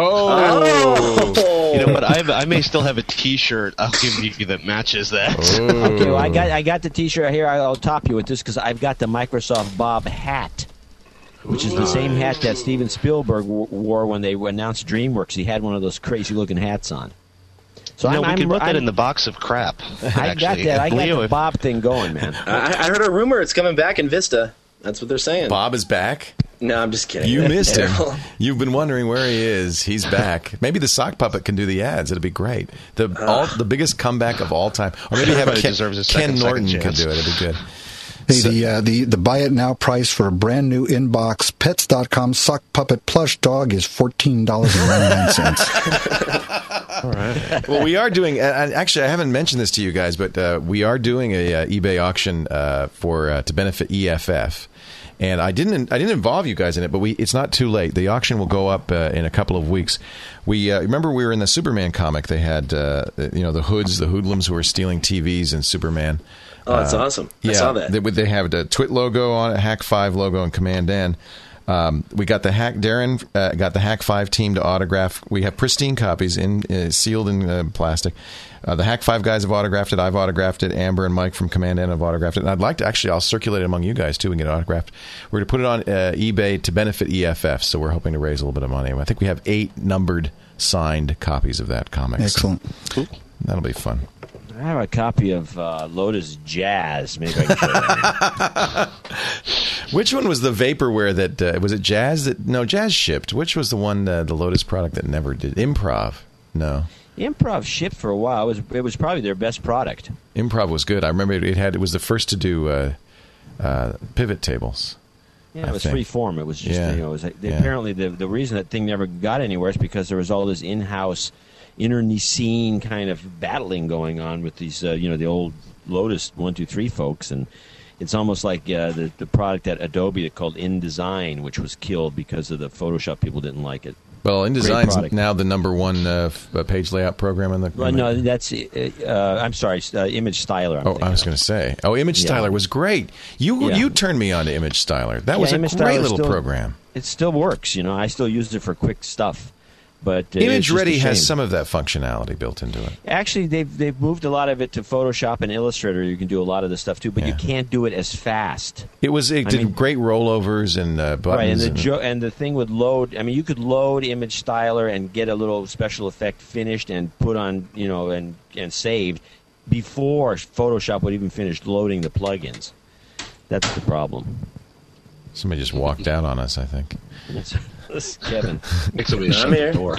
Oh. You know what? I may still have a T-shirt I'll give you that matches that. Okay, well, I got the T-shirt here. I'll top you with this because I've got the Microsoft Bob hat, which is the same hat that Steven Spielberg wore when they announced DreamWorks. He had one of those crazy-looking hats on. So we could put that in the box of crap. I got that. I got the Bob thing going, man. I heard a rumor it's coming back in Vista. That's what they're saying. Bob is back? No, I'm just kidding. You missed him. You've been wondering where he is. He's back. Maybe the sock puppet can do the ads. It'd be great. The biggest comeback of all time. Or maybe have Ken Norton could do it. It'd be good. Hey, the buy it now price for a brand new inbox Pets.com sock puppet plush dog is $14.99. All right. Well, we are doing. Actually, I haven't mentioned this to you guys, but we are doing a eBay auction to benefit EFF. And I didn't involve you guys in it, but it's not too late. The auction will go up in a couple of weeks. We remember we were in the Superman comic. They had the hoods, the hoodlums who were stealing TVs in Superman. Oh, that's awesome! I saw that. They have the Twit logo on it, Hack 5 logo, and Command N. We got the Hack. Darren got the Hack 5 team to autograph. We have pristine copies sealed in plastic. The Hack 5 guys have autographed it. I've autographed it. Amber and Mike from Command N have autographed it. And I'd like to I'll circulate it among you guys too and get it autographed. We're going to put it on eBay to benefit EFF. So we're hoping to raise a little bit of money. I think we have 8 numbered signed copies of that comic. Excellent. So that'll be fun. I have a copy of Lotus Jazz. Maybe I can show that. Which one was the vaporware that was it? Jazz Jazz shipped. Which was the one the Lotus product that never did? Improv. No. Improv shipped for a while. It was probably their best product. Improv was good. I remember it was the first to do pivot tables. Yeah, it was free form. It was just apparently the reason that thing never got anywhere is because there was all this in-house internecine kind of battling going on with these the old Lotus 1, 2, 3 folks, and it's almost like the product at Adobe called InDesign, which was killed because of the Photoshop people didn't like it. Well, InDesign's now the number one page layout program in the. Well, no, that's. I'm sorry, Image Styler. I was going to say. Image Styler was great. You turned me on to Image Styler. That was a great little program. It still works. I still use it for quick stuff. But Image Ready has some of that functionality built into it. Actually, they've moved a lot of it to Photoshop and Illustrator. You can do a lot of the stuff too, but you can't do it as fast. It did great rollovers and buttons. Right, and the thing would load. I mean, you could load Image Styler and get a little special effect finished and put on, and saved before Photoshop would even finish loading the plugins. That's the problem. Somebody just walked out on us, I think. This Kevin. Make somebody shut the door.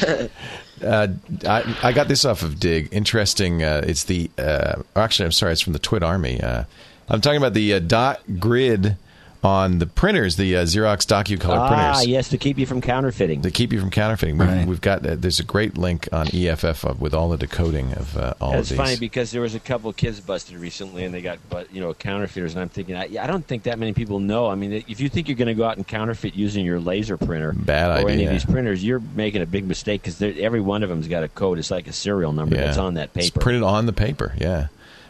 I got this off of Dig. Interesting. It's the actually, I'm sorry. It's from the Twit Army. I'm talking about the dot grid on the printers, the Xerox DocuColor printers. Ah, yes, to keep you from counterfeiting. Right. We've got there's a great link on EFF with all the decoding of all of these. It's funny because there was a couple of kids busted recently, and they got counterfeiters. And I'm thinking, I don't think that many people know. I mean, if you think you're going to go out and counterfeit using your laser printer or any of these printers, you're making a big mistake because every one of them's got a code. It's like a serial number that's on that paper. It's printed on the paper. Yeah.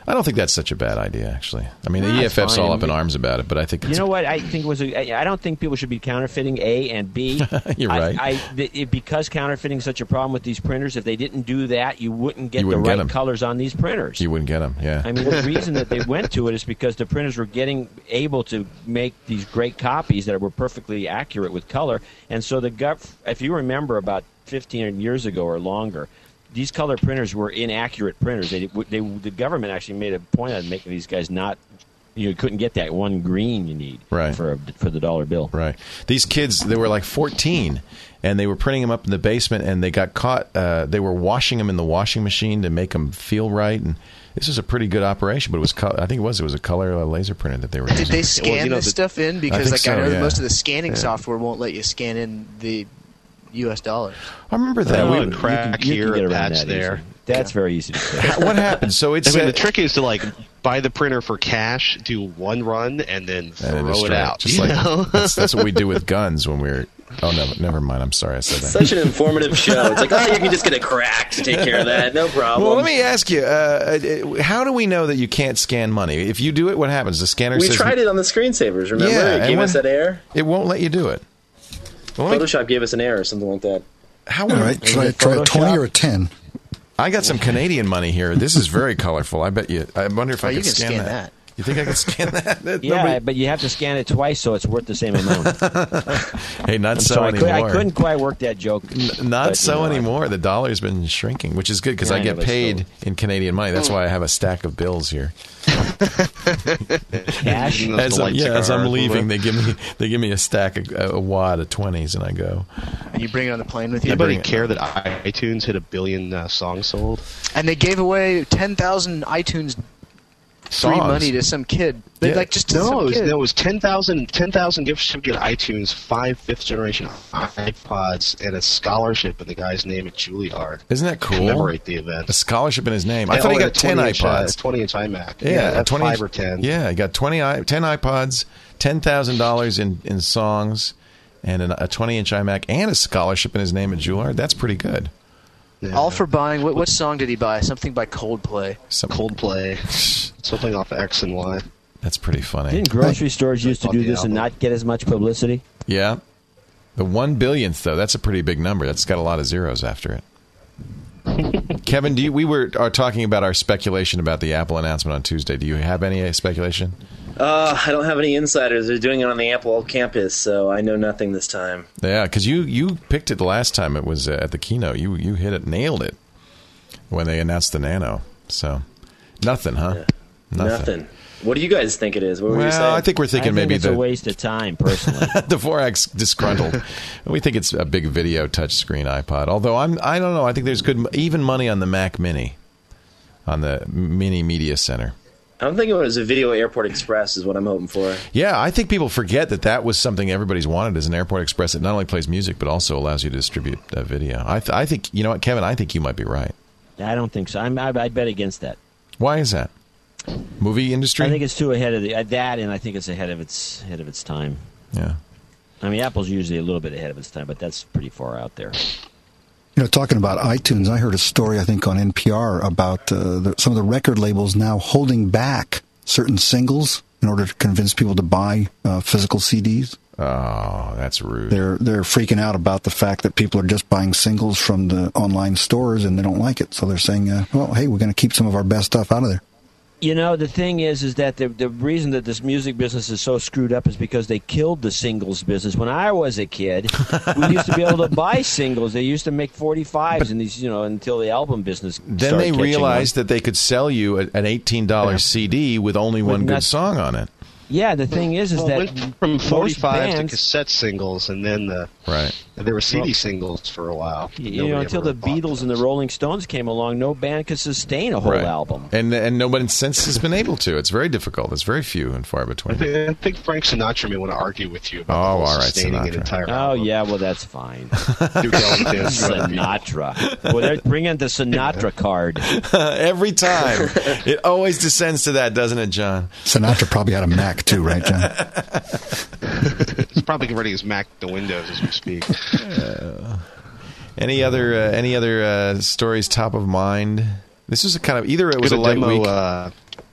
I don't think that's such a bad idea, actually. I mean, the No, it's EFF's fine. all up in arms about it, but I think it's... You know what I think I don't think people should be counterfeiting, A, and B. You're right. Because counterfeiting is such a problem with these printers, if they didn't do that, you wouldn't get You wouldn't the get right 'em. colors on these printers. You wouldn't get them, yeah. I mean, the reason that they went to it is because the printers were getting able to make these great copies that were perfectly accurate with color. And so if you remember about 15 years ago or longer, these color printers were inaccurate printers. The government actually made a point of making these guys not. You couldn't get that one green you need for the dollar bill. Right. These kids, they were like 14, and they were printing them up in the basement, and they got caught. They were washing them in the washing machine to make them feel right. And this was a pretty good operation, but it was I think it was a color laser printer that they were using. Did they scan this stuff in? Because I know that most of the scanning software won't let you scan in the U.S. dollars. I remember that. We would crack here and patch there. That's very easy to fix. What happened? So it's the trick is to buy the printer for cash, do one run, and then throw it out. Just that's what we do with guns when we're. Oh no, never mind. I'm sorry I said that. Such an informative show. It's like, you can just get a crack to take care of that. No problem. Well, let me ask you: how do we know that you can't scan money? If you do it, what happens? The scanner We says tried it on the screensavers. Remember, it gave us that error. It won't let you do it. Photoshop gave us an error or something like that. All right, try a 20 or a 10. I got some Canadian money here. This is very colorful. I bet you. I wonder if I could scan that. You think I could scan that? Yeah, but you have to scan it twice, so it's worth the same amount. Hey, not so anymore. I couldn't quite work that joke. Not so anymore. The dollar's been shrinking, which is good because I get paid in Canadian money. That's why I have a stack of bills here. Cash. As I'm leaving, they give me a stack a wad of 20s, and I go. And you bring it on the plane with you. Anybody care that iTunes hit 1 billion songs sold? And they gave away 10,000 iTunes free money to some kid. It was 10,000 gift certificate iTunes, 5 5th-generation iPods, and a scholarship in the guy's name at Juilliard. Isn't that cool? Commemorate the event. A scholarship in his name. I thought he got 10 iPods. 20-inch iMac. Yeah, that's 20, 5 or 10. Yeah, he got 10 iPods, $10,000 in songs, and a 20-inch iMac, and a scholarship in his name at Juilliard. That's pretty good. Yeah. All for buying. What song did he buy? Something by Coldplay. Coldplay. Something off of X and Y. That's pretty funny. Didn't grocery stores used to do this and not get as much publicity? Yeah. The 1 billionth, though, that's a pretty big number. That's got a lot of zeros after it. Kevin, we were talking about our speculation about the Apple announcement on Tuesday. Do you have any speculation? I don't have any insiders. They're doing it on the Apple campus, so I know nothing this time. Yeah, because you picked it the last time it was at the keynote. You hit it, nailed it when they announced the Nano. So nothing, huh? Yeah. Nothing. What do you guys think it is? What were you saying? I think we're thinking maybe it's a waste of time, personally. The 4X disgruntled. We think it's a big video touchscreen iPod. Although I don't know. I think there's even money on the Mac Mini, on the Mini Media Center. I'm thinking it was a Video Airport Express is what I'm hoping for. Yeah, I think people forget that was something everybody's wanted as an Airport Express that not only plays music but also allows you to distribute video. I think, you know what, Kevin, I think you might be right. I don't think so. I'd bet against that. Why is that? Movie industry? I think it's too ahead of that, and I think it's ahead of its time. Yeah. I mean, Apple's usually a little bit ahead of its time, but that's pretty far out there. Talking about iTunes, I heard a story, I think, on NPR about some of the record labels now holding back certain singles in order to convince people to buy physical CDs. Oh, that's rude. They're freaking out about the fact that people are just buying singles from the online stores and they don't like it. So they're saying, well, hey, we're going to keep some of our best stuff out of there. You know, the thing is that the reason that this music business is so screwed up is because they killed the singles business. When I was a kid, we used to be able to buy singles. They used to make 45s in these, until the album business Then they realized that they could sell you an $18 CD with only one good song on it. Yeah, the thing is that went from 45 to cassette singles, and then there were CD singles for a while. Until the Beatles and the Rolling Stones came along, no band could sustain a whole album, and nobody since has been able to. It's very difficult. It's very few and far between. I think Frank Sinatra may want to argue with you about sustaining an entire album. Oh yeah, well that's fine. Sinatra. Well, they're bringing the Sinatra card every time. It always descends to that, doesn't it, John? Sinatra probably had a Mac too, right, John? He's probably converting his Mac to Windows as we speak. Any other stories top of mind? This is a kind of either it was a light demo, week.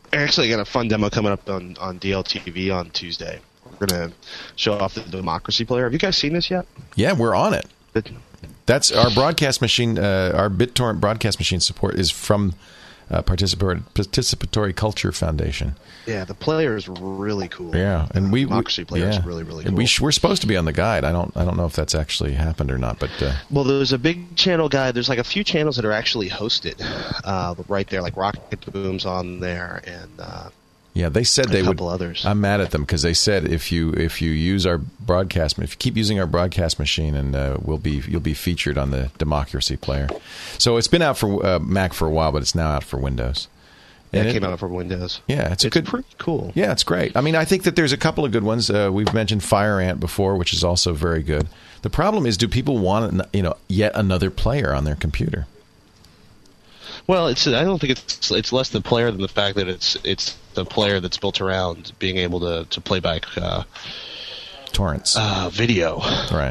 actually got a fun demo coming up on DLTV on Tuesday. We're going to show off the Democracy Player. Have you guys seen this yet? Yeah, we're on it. That's our broadcast machine. Our BitTorrent broadcast machine support is from Participatory Culture Foundation. Yeah, the player is really cool. Yeah, and Democracy Player is really, really cool. And we're supposed to be on the guide. I don't know if that's actually happened or not. But well, there's a big channel guide. There's like a few channels that are actually hosted right there, like Rocket Boom's on there, and yeah, they said they would. A couple others. I'm mad at them because they said if you use our broadcast, if you keep using our broadcast machine, and you'll be featured on the Democracy Player. So it's been out for Mac for a while, but it's now out for Windows. Yeah, it came out for Windows. Yeah, it's pretty cool. Yeah, it's great. I mean, I think that there's a couple of good ones. We've mentioned Fire Ant before, which is also very good. The problem is, do people want yet another player on their computer? Well, I don't think it's less the player than the fact that it's the player that's built around being able to play back torrents video. Right.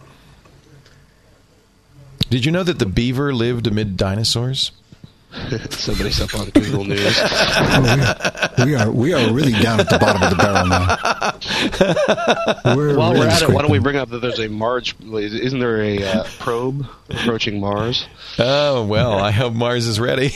Did you know that the beaver lived amid dinosaurs? Somebody's up on Google News. We are really down at the bottom of the barrel now. While we're at it, why don't we bring up that there's a Mars? Isn't there a probe approaching Mars? Oh well, I hope Mars is ready.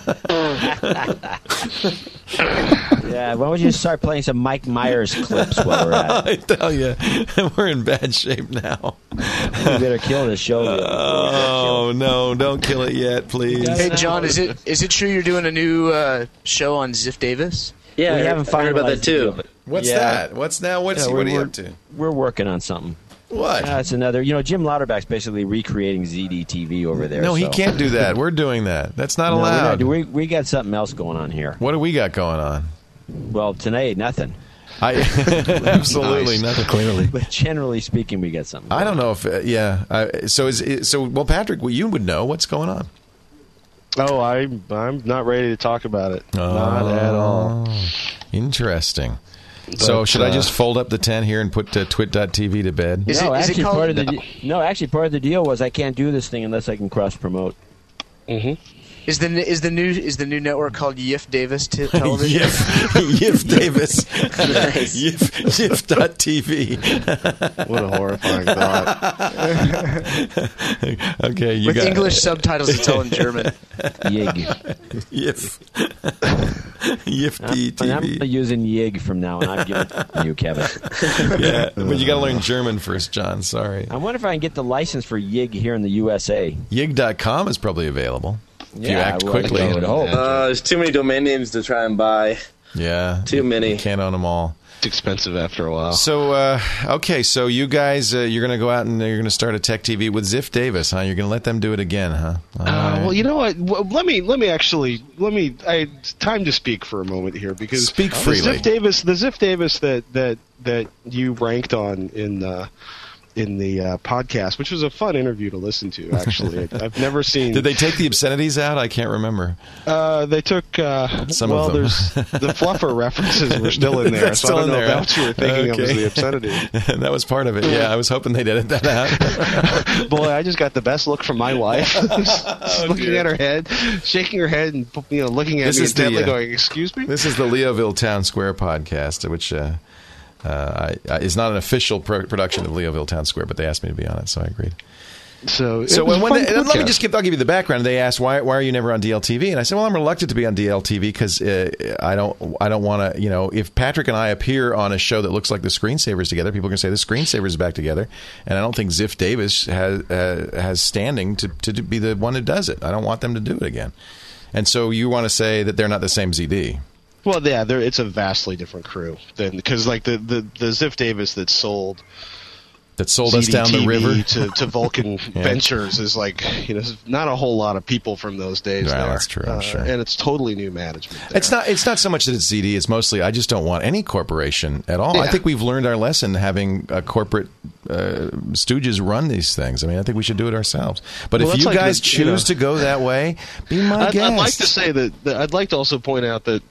Yeah, why don't you start playing some Mike Myers clips while we're at it? I tell you, we're in bad shape now. We better kill this show. Oh no! Don't kill it yet, please. Hey John, is it true you're doing a new show on Ziff Davis? Yeah, we haven't heard about that too. What's that? What are you up to? We're working on something. What? It's another. Jim Lauterbach's basically recreating ZDTV over there. No, he can't do that. We're doing that. That's not allowed. We got something else going on here. What do we got going on? Well, tonight, nothing. Absolutely nothing. Clearly, but generally speaking, we got something. I don't know if Well, Patrick, you would know what's going on. Oh, I'm not ready to talk about it. Not at all. Interesting. So should I just fold up the tent here and put twit.tv to bed? Actually, part of the deal was I can't do this thing unless I can cross promote. Mm-hmm. Is the new network called Yif Davis Television? Yif Davis. Nice. Yif.tv. What a horrifying thought. Okay, with English subtitles, it's all in German. Yig. Yif. Yif.tv. I'm using Yig from now on. I'm giving it to you, Kevin. Yeah, but you got to learn German first, John. Sorry. I wonder if I can get the license for Yig here in the USA. Yig.com is probably available. If you act quickly. I would hope. There's too many domain names to try and buy. Yeah. Too many. You can't own them all. It's expensive after a while. So, okay, so you guys, you're going to go out and you're going to start a tech TV with Ziff Davis, huh? You're going to let them do it again, huh? Well, you know what? Let me. It's time to speak for a moment here because speak freely. The Ziff Davis that you ranked on in the podcast, which was a fun interview to listen to, actually. I've never seen... Did they take the obscenities out? I can't remember. They took... some of them. There's the fluffer references were still in there, That's so still I don't know there. if that's what you were thinking of as the obscenity. That was part of it, yeah. I was hoping they'd edit that out. Boy, I just got the best look from my wife. Looking at her head, shaking her head, and looking at me intently going, excuse me? This is the Leoville Town Square podcast, which... is not an official production of Leoville Town Square, but they asked me to be on it, so I agreed. So let me just I'll give you the background. They asked why are you never on DLTV, and I said, well, I'm reluctant to be on DLTV because I don't want to. If Patrick and I appear on a show that looks like the Screensavers together, people are going to say the Screensavers back together, and I don't think Ziff Davis has standing to be the one who does it. I don't want them to do it again, and so you want to say that they're not the same ZD. Well, yeah, it's a vastly different crew because like the Ziff Davis that sold us down the river to Vulcan Ventures is like not a whole lot of people from those days. Right, there. that's true. I'm sure. And it's totally new management. There. It's not so much that it's ZD. It's mostly I just don't want any corporation at all. Yeah. I think we've learned our lesson having a corporate stooges run these things. I mean, I think we should do it ourselves. But if you guys choose to go that way, be my guest. I'd like to say that I'd like to also point out that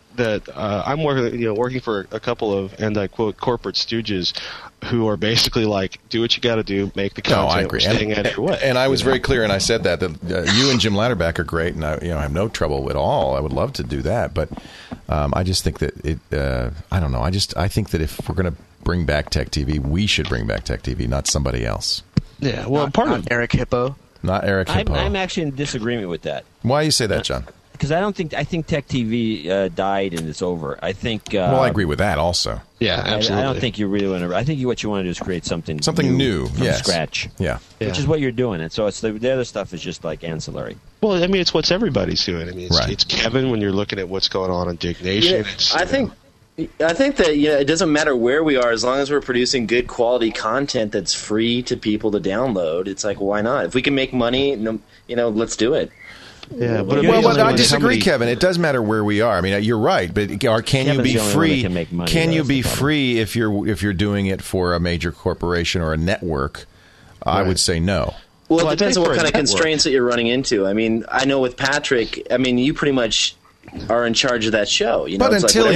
that I'm working for a couple of, and I quote, corporate stooges who are basically like, do what you got to do, make the content. No, I agree. And I was very clear, and I said that you and Jim Latterback are great, and I have no trouble at all. I would love to do that, but I just think that I don't know. I think that if we're going to bring back Tech TV, we should bring back Tech TV, not somebody else. Yeah, well, not Eric Hippo. Not Eric Hippo. I'm actually in disagreement with that. Why do you say that, John? Because I think Tech TV died and it's over. I think. Well, I agree with that also. Yeah, absolutely. I don't think you really want to. I think what you want to do is create something new from yes. scratch. Yeah, which is what you're doing. And so it's the other stuff is just like ancillary. Well, I mean, it's what everybody's doing. I mean, it's Kevin when you're looking at what's going on in Dig Nation. Yeah, I think that it doesn't matter where we are as long as we're producing good quality content that's free to people to download. It's like, why not? If we can make money, let's do it. Yeah, but I disagree, Kevin. It does matter where we are. I mean, you're right, but can you be free? Can you be free if you're doing it for a major corporation or a network? I would say no. Well, it depends on what kind of constraints that you're running into. I mean, I know with Patrick, I mean, you pretty much are in charge of that show. But until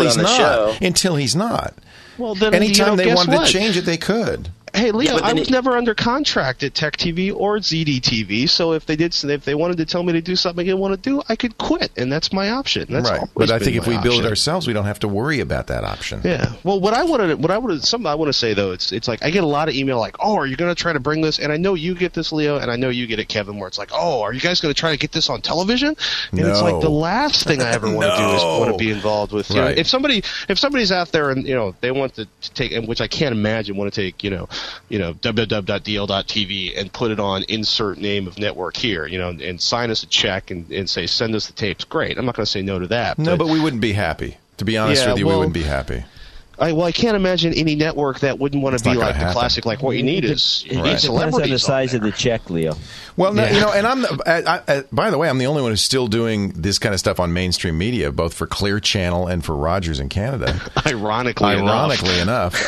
he's not. Well, then anytime they wanted to change it, they could. Hey, Leo, I was never under contract at Tech TV or ZDTV, so if they wanted to tell me to do something I didn't want to do, I could quit, and that's my option. That's right. But I think if we build it ourselves, we don't have to worry about that option. Yeah. Well, something I want to say though, it's like I get a lot of email like, oh, are you going to try to bring this? And I know you get this, Leo, and I know you get it, Kevin, where it's like, oh, are you guys going to try to get this on television? And it's like the last thing I ever want to do is want to be involved with. You know, if somebody's out there and they want to take, which I can't imagine, want to take www.dl.tv and put it on insert name of network here, and sign us a check and say send us the tapes. Great. I'm not going to say no to that. No, but we wouldn't be happy. To be honest with you, we wouldn't be happy. I can't imagine any network that wouldn't want to be like the classic. Like what you need is celebrities. Depends on the size of the check, Leo. Well, and by the way, I'm the only one who's still doing this kind of stuff on mainstream media, both for Clear Channel and for Rogers in Canada. Ironically enough.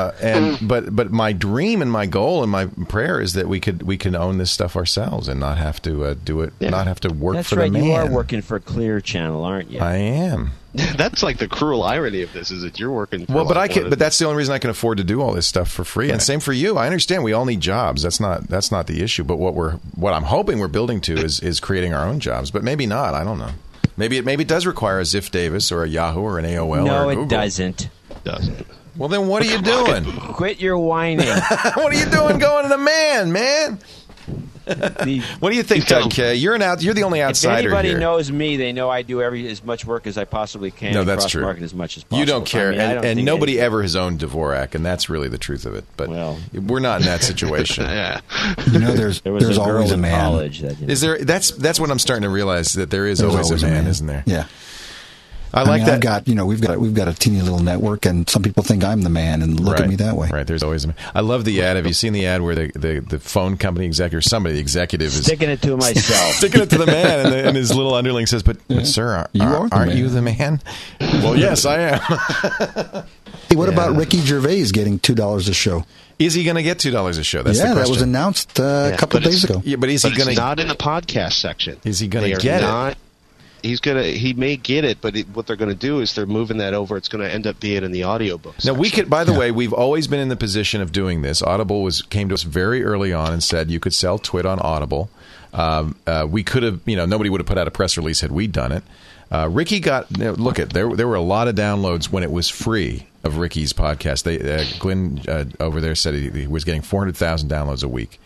But my dream and my goal and my prayer is that we can own this stuff ourselves and not have to do it, not have to work for the man. You are working for Clear Channel, aren't you? I am. That's like the cruel irony of this is that you're working for but that's the only reason I can afford to do all this stuff for free. Right. And same for you. I understand we all need jobs. That's not the issue. But what I'm hoping we're building to is creating our own jobs. But maybe not. I don't know. Maybe it does require a Ziff Davis or a Yahoo or an AOL. No, or a Google. It doesn't. Well, then what are you doing? Quit your whining. What are you doing going to the man? What do you think, Doug Kay? You're the only outsider here. If anybody here. knows me, they know I do as much work as I possibly can. No, that's true. Cross-market as much as possible. You don't care, and nobody ever has owned Dvorak, and that's really the truth of it. But we're not in that situation. Yeah. There's always a man. Is there? That's what I'm starting to realize, that there's always a man, isn't there? Yeah. I like that. We've got a teeny little network, and some people think I'm the man and look at me that way. Right. There's always a man. I love the ad. Have you seen the ad where the phone company executive, the executive is sticking it to myself, sticking it to the man, and his little underling says, "But sir, aren't you the man?" Well, yes, I am. Hey, what about Ricky Gervais getting $2 a show? Is he going to get $2 a show? That's the question. That was announced a couple of days ago. Yeah, but is he going to? Not in the podcast section. Is he going to get it? He may get it, but what they're going to do is they're moving that over. It's going to end up being in the audiobook. Now we could. By the way, we've always been in the position of doing this. Audible came to us very early on and said you could sell Twit on Audible. We could have, nobody would have put out a press release had we done it. Ricky got there were a lot of downloads when it was free of Ricky's podcast. Glenn over there said he was getting 400,000 downloads a week.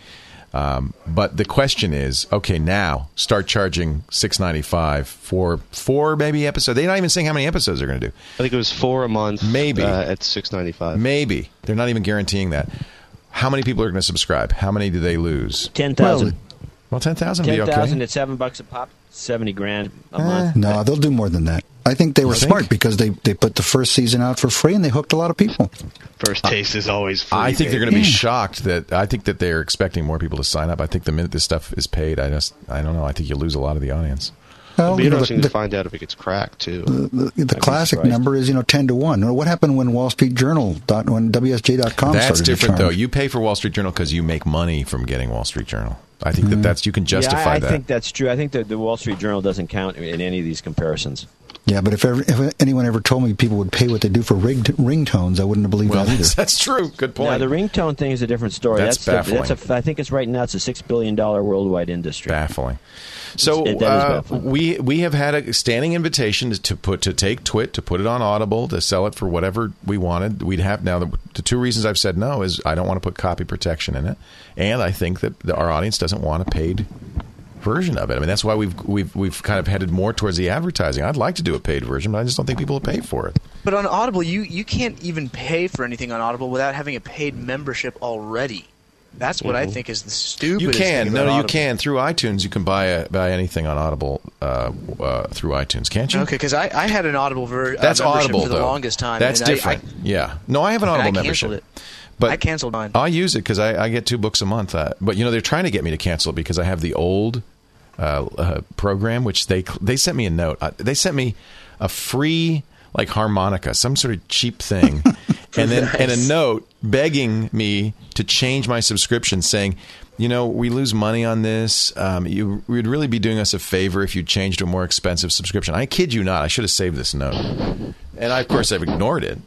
But the question is, okay, now start charging $6.95 for 4 maybe episodes. They're not even saying how many episodes they're going to do. I think it was 4 a month. Maybe at $6.95. Maybe they're not even guaranteeing that. How many people are going to subscribe? How many do they lose? 10,000. Well, 10,000 would be okay. 10,000 at $7 a pop. $70,000 a month. No, they'll do more than that. I think they were smart because they put the first season out for free and they hooked a lot of people. First taste is always free. I think they're going to be shocked I think that they're expecting more people to sign up. I think the minute this stuff is paid, I don't know. I think you lose a lot of the audience. It'll be interesting to find out if it gets cracked too. The classic number is 10 to 1. What happened when Wall Street Journal when WSJ.com That's different though. You pay for Wall Street Journal because you make money from getting Wall Street Journal. I think that's you can justify that. I think that's true. I think that the Wall Street Journal doesn't count in any of these comparisons. Yeah, but if anyone ever told me people would pay what they do for ringtones, I wouldn't have believed that either. That's true. Good point. Now, the ringtone thing is a different story. That's baffling. I think it's right now. It's a $6 billion worldwide industry. Baffling. So we have had a standing invitation to take Twit, to put it on Audible, to sell it for whatever we wanted. We'd have now the two reasons I've said no is I don't want to put copy protection in it, and I think that our audience doesn't want a paid version of it. I mean, that's why we've kind of headed more towards the advertising. I'd like to do a paid version, but I just don't think people will pay for it. But on Audible, you can't even pay for anything on Audible without having a paid membership already. That's what I think is the stupidest You can. thing about No, Audible. you can. Through iTunes, you can buy anything on Audible through iTunes, can't you? Okay, because I had an Audible That's membership Audible, for the though. longest time. That's and different. Yeah. No, I have an Audible membership. It. But I canceled mine. I use it because I get 2 books a month. But, they're trying to get me to cancel it because I have the old program, which they sent me a note. They sent me a free harmonica, some sort of cheap thing, and then and a note begging me to change my subscription, saying, we lose money on this. You would really be doing us a favor if you changed to a more expensive subscription. I kid you not. I should have saved this note, and of course I've ignored it.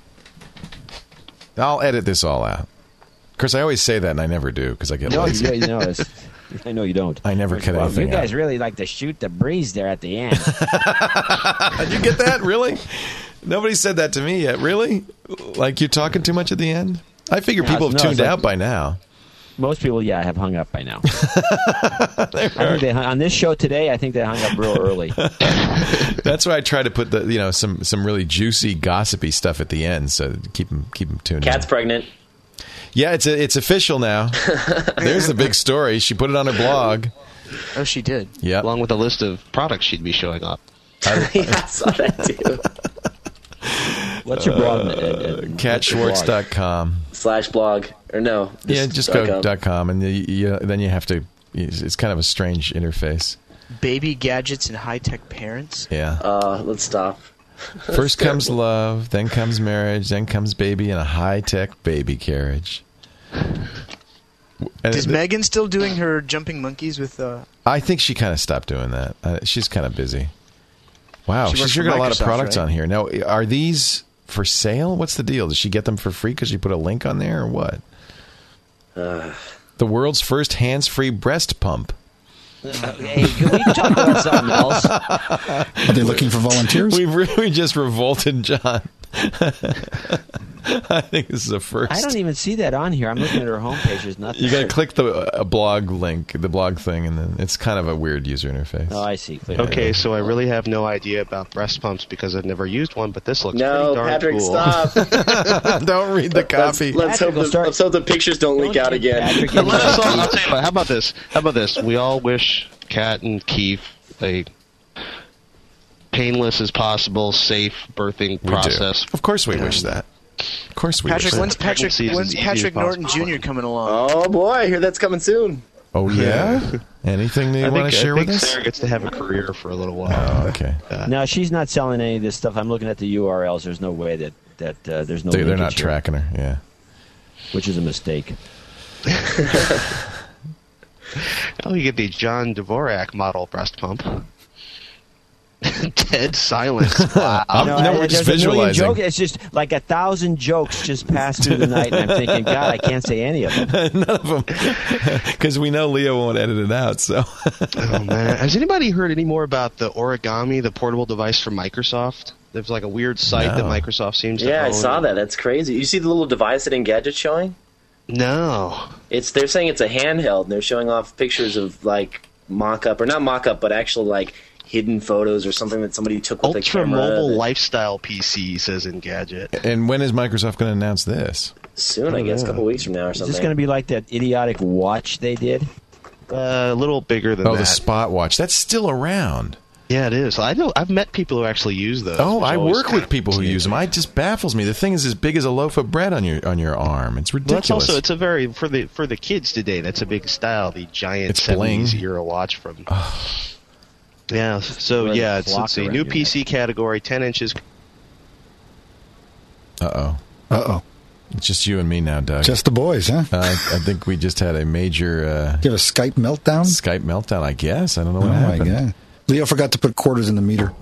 I'll edit this all out. Of course, I always say that, and I never do because I get lazy. I know you don't. I never cut anything You guys out. really like to shoot the breeze there at the end. Did you get that? Really? Nobody said that to me yet. Really? Like you're talking too much at the end? I figure people have tuned out by now. Most people, have hung up by now. I think on this show today, I think they hung up real early. That's why I try to put the some really juicy, gossipy stuff at the end, so keep them tuned. Cat's in. pregnant. Yeah, it's official now. There's the big story. She put it on her blog. Oh, she did. Yeah, along with a list of products she'd be showing up. Yeah, I saw that too. What's your blog? CatSchwartz.com /blog or no? Just go .com, and then you have to. It's kind of a strange interface. Baby gadgets and high-tech parents. Yeah. Let's stop. First comes love, then comes marriage, then comes baby, and a high-tech baby carriage. Is Megan still doing her jumping monkeys with? I think she kind of stopped doing that. She's kind of busy. Wow, she's sure got a lot of products on here. Now, are these for sale? What's the deal? Does she get them for free because you put a link on there, or what? The world's first hands-free breast pump. Hey, can we talk about something else? Are they looking for volunteers? We really just revolted John. I think this is a first. I don't even see that on here. I'm looking at her homepage. There's nothing. You got to click the blog link, the blog thing, and then it's kind of a weird user interface. Oh, I see. Okay, so I really have no idea about breast pumps because I've never used one, but this looks pretty darn Patrick, cool. Stop. Don't read the copy. Let's hope the pictures don't leak out again. I'll tell you what, how about this? We all wish Kat and Keith a painless as possible, safe birthing process. Of course we wish that. Of course we wish that. When's Patrick Norton Jr. coming along? Oh boy, I hear that's coming soon. Oh yeah? Anything that you want to share with us? Sarah gets to have a career for a little while. Oh, okay. No, she's not selling any of this stuff. I'm looking at the URLs. There's no way that there's no. They're not tracking her. Yeah. Which is a mistake. Oh, you get the John Dvorak model breast pump. Dead silence. Wow. We're just visualizing. It's just like 1,000 jokes just passed through the night, and I'm thinking, God, I can't say any of them. None of them, because we know Leo won't edit it out. So, oh man, has anybody heard any more about the Origami, the portable device from Microsoft? There's like a weird site that Microsoft seems to own. Yeah, I saw that. That's crazy. You see the little device that Engadget's showing? No. They're saying it's a handheld, and they're showing off pictures of like mock-up, or not mock-up, but actual like hidden photos or something that somebody took with a camera. Ultra mobile lifestyle PC, says Engadget. And when is Microsoft going to announce this? Soon, I guess, a couple weeks from now or something. Is this going to be like that idiotic watch they did? A little bigger than that. Oh, the Spot watch. That's still around. Yeah, it is. I've met people who actually use those. Oh, I work with people who use them. It just baffles me. The thing is as big as a loaf of bread on your arm. It's ridiculous. Well, it's a very for the kids today. That's a big style. The giant 70s era watch from. Yeah. So it's a new PC category, 10 inches. Uh-oh. It's just you and me now, Doug. Just the boys, huh? I think we just had a major... you have a Skype meltdown? Skype meltdown, I guess. I don't know what happened. My God. Leo forgot to put quarters in the meter.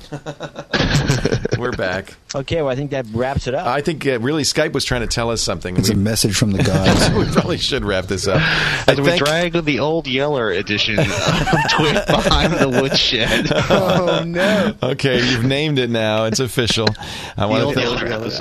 We're back. Okay, well, I think that wraps it up. I think really Skype was trying to tell us something. It's a message from the gods. We probably should wrap this up. We dragged the old Yeller edition of Twit behind the woodshed. Oh, no. Okay, you've named it now. It's official. I want to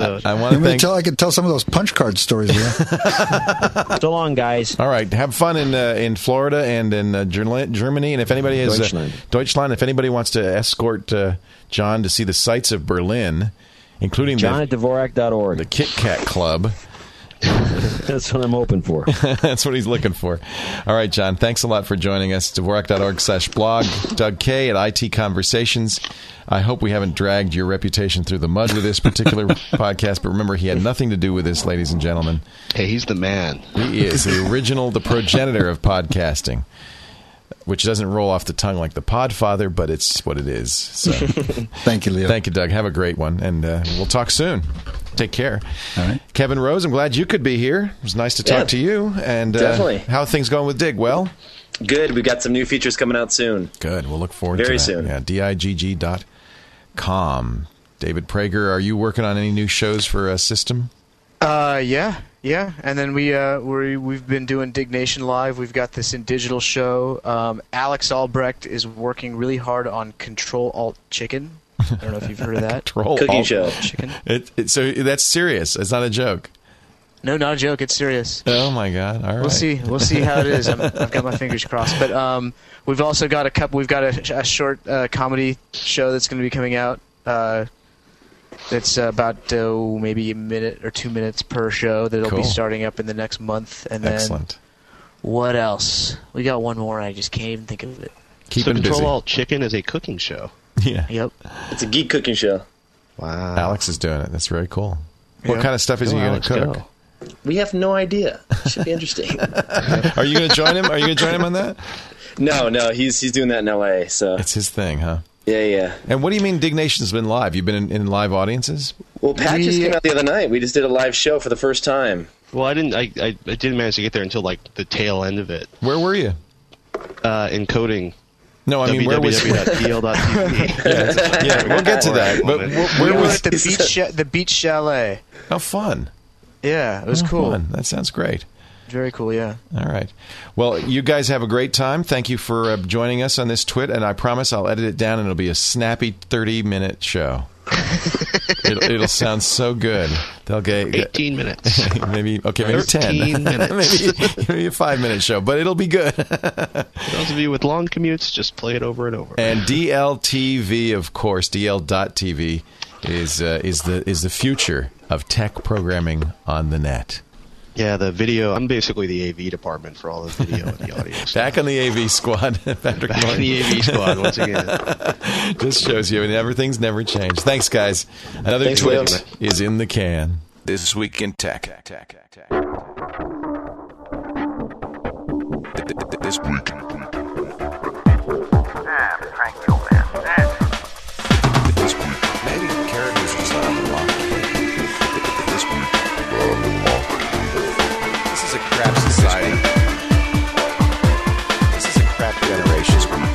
I could tell some of those punch card stories. Yeah. So long, guys. All right, have fun in Florida and in Germany. And if anybody has Deutschland, if anybody wants to escort John to see the sights of Berlin, including John at Dvorak.org, the Kit Kat Club. That's what I'm hoping for. That's what he's looking for. All right, John, thanks a lot for joining us. Dvorak.org/blog. Doug K. at IT Conversations. I hope we haven't dragged your reputation through the mud with this particular podcast, but remember, he had nothing to do with this, ladies and gentlemen. Hey, he's the man. He is the original, the progenitor of podcasting, which doesn't roll off the tongue like the Podfather, but it's what it is. So, thank you, Leo. Thank you, Doug. Have a great one, and we'll talk soon. Take care. All right. Kevin Rose, I'm glad you could be here. It was nice to talk to you. And definitely. How are things going with Dig? Well? Good. We've got some new features coming out soon. Good. We'll look forward to that. Very soon. Yeah, digg.com. David Prager, are you working on any new shows for System? Yeah. And then we've been doing Dig Nation Live. We've got this in digital show. Alex Albrecht is working really hard on Control Alt Chicken. I don't know if you've heard of that. Cooking show. Chicken. So that's serious. It's not a joke. No, not a joke. It's serious. Oh my God! All right. We'll see how it is. I've got my fingers crossed. But we've also got We've got a short comedy show that's going to be coming out. That's about maybe a minute or 2 minutes per show. That'll be starting up in the next month. And then excellent. What else? We got one more. I just can't even think of it. Keep him busy. Control Alt Chicken is a cooking show. Yeah. Yep. It's a geek cooking show. Wow. Alex is doing it. That's very cool. What kind of stuff is he going to cook? Go. We have no idea. Should be interesting. Are you going to join him? Are you going to join him on that? No. He's doing that in L.A. So it's his thing, huh? Yeah. And what do you mean Dig Nation's been live? You've been in live audiences? Well, Pat just came out the other night. We just did a live show for the first time. Well, I didn't manage to get there until like the tail end of it. Where were you? Encoding. No, I mean, where was www.dl.tv. Yeah, we'll get to that. But where was at the Beach Chalet? How fun! Yeah, it was cool. Fun. That sounds great. Very cool, yeah. All right. Well, you guys have a great time. Thank you for joining us on this twit, and I promise I'll edit it down, and it'll be a snappy 30-minute show. It'll sound so good. They'll get 18 minutes. maybe 10. Minutes. maybe a 5-minute show, but it'll be good. Those of you with long commutes, just play it over and over. And DLTV, of course, DL.TV is the future of tech programming on the net. Yeah, the video. I'm basically the AV department for all the video and the audio stuff. Back on the AV squad, Patrick. Back on the AV squad once again. Just shows you everything's never changed. Thanks, guys. Another twit is in the can. This Week in Tech. This week. Crank you, man. This week. Maybe characters just not unlocked. This week. This is a crap society. This is a crap generation.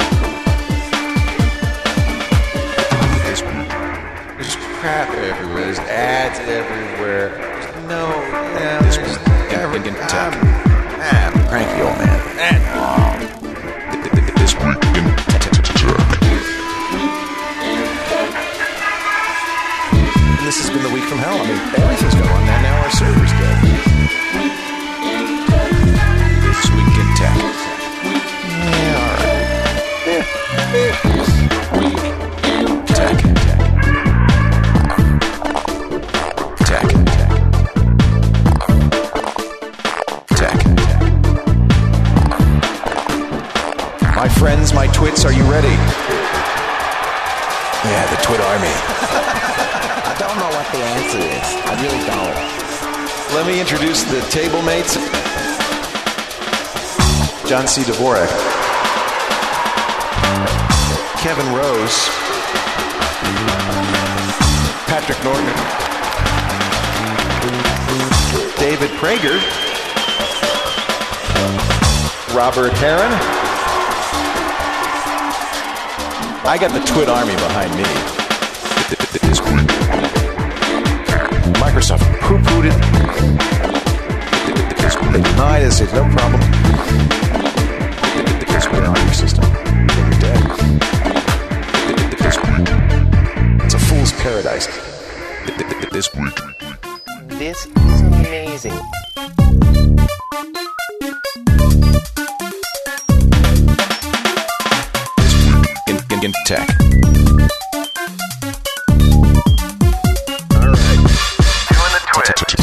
There's crap everywhere. There's ads everywhere. There's cranky old man. This week in tech. This has been the week from hell. I mean, everything's going on now our server's dead. This week in tech. Yeah, all right. Week in tech. My friends, my twits, are you ready? Yeah, the twit army. I don't know what the answer is. I really don't. Let me introduce the table mates. John C. Dvorak. Kevin Rose. Patrick Norton. David Prager. Robert Heron. I got the Twit army behind me. Microsoft poo-pooed it. They denied it. Said, no problem. It's been on your system. You're dead. It's a fool's paradise. This is amazing. In tech. All right. Doing the twist.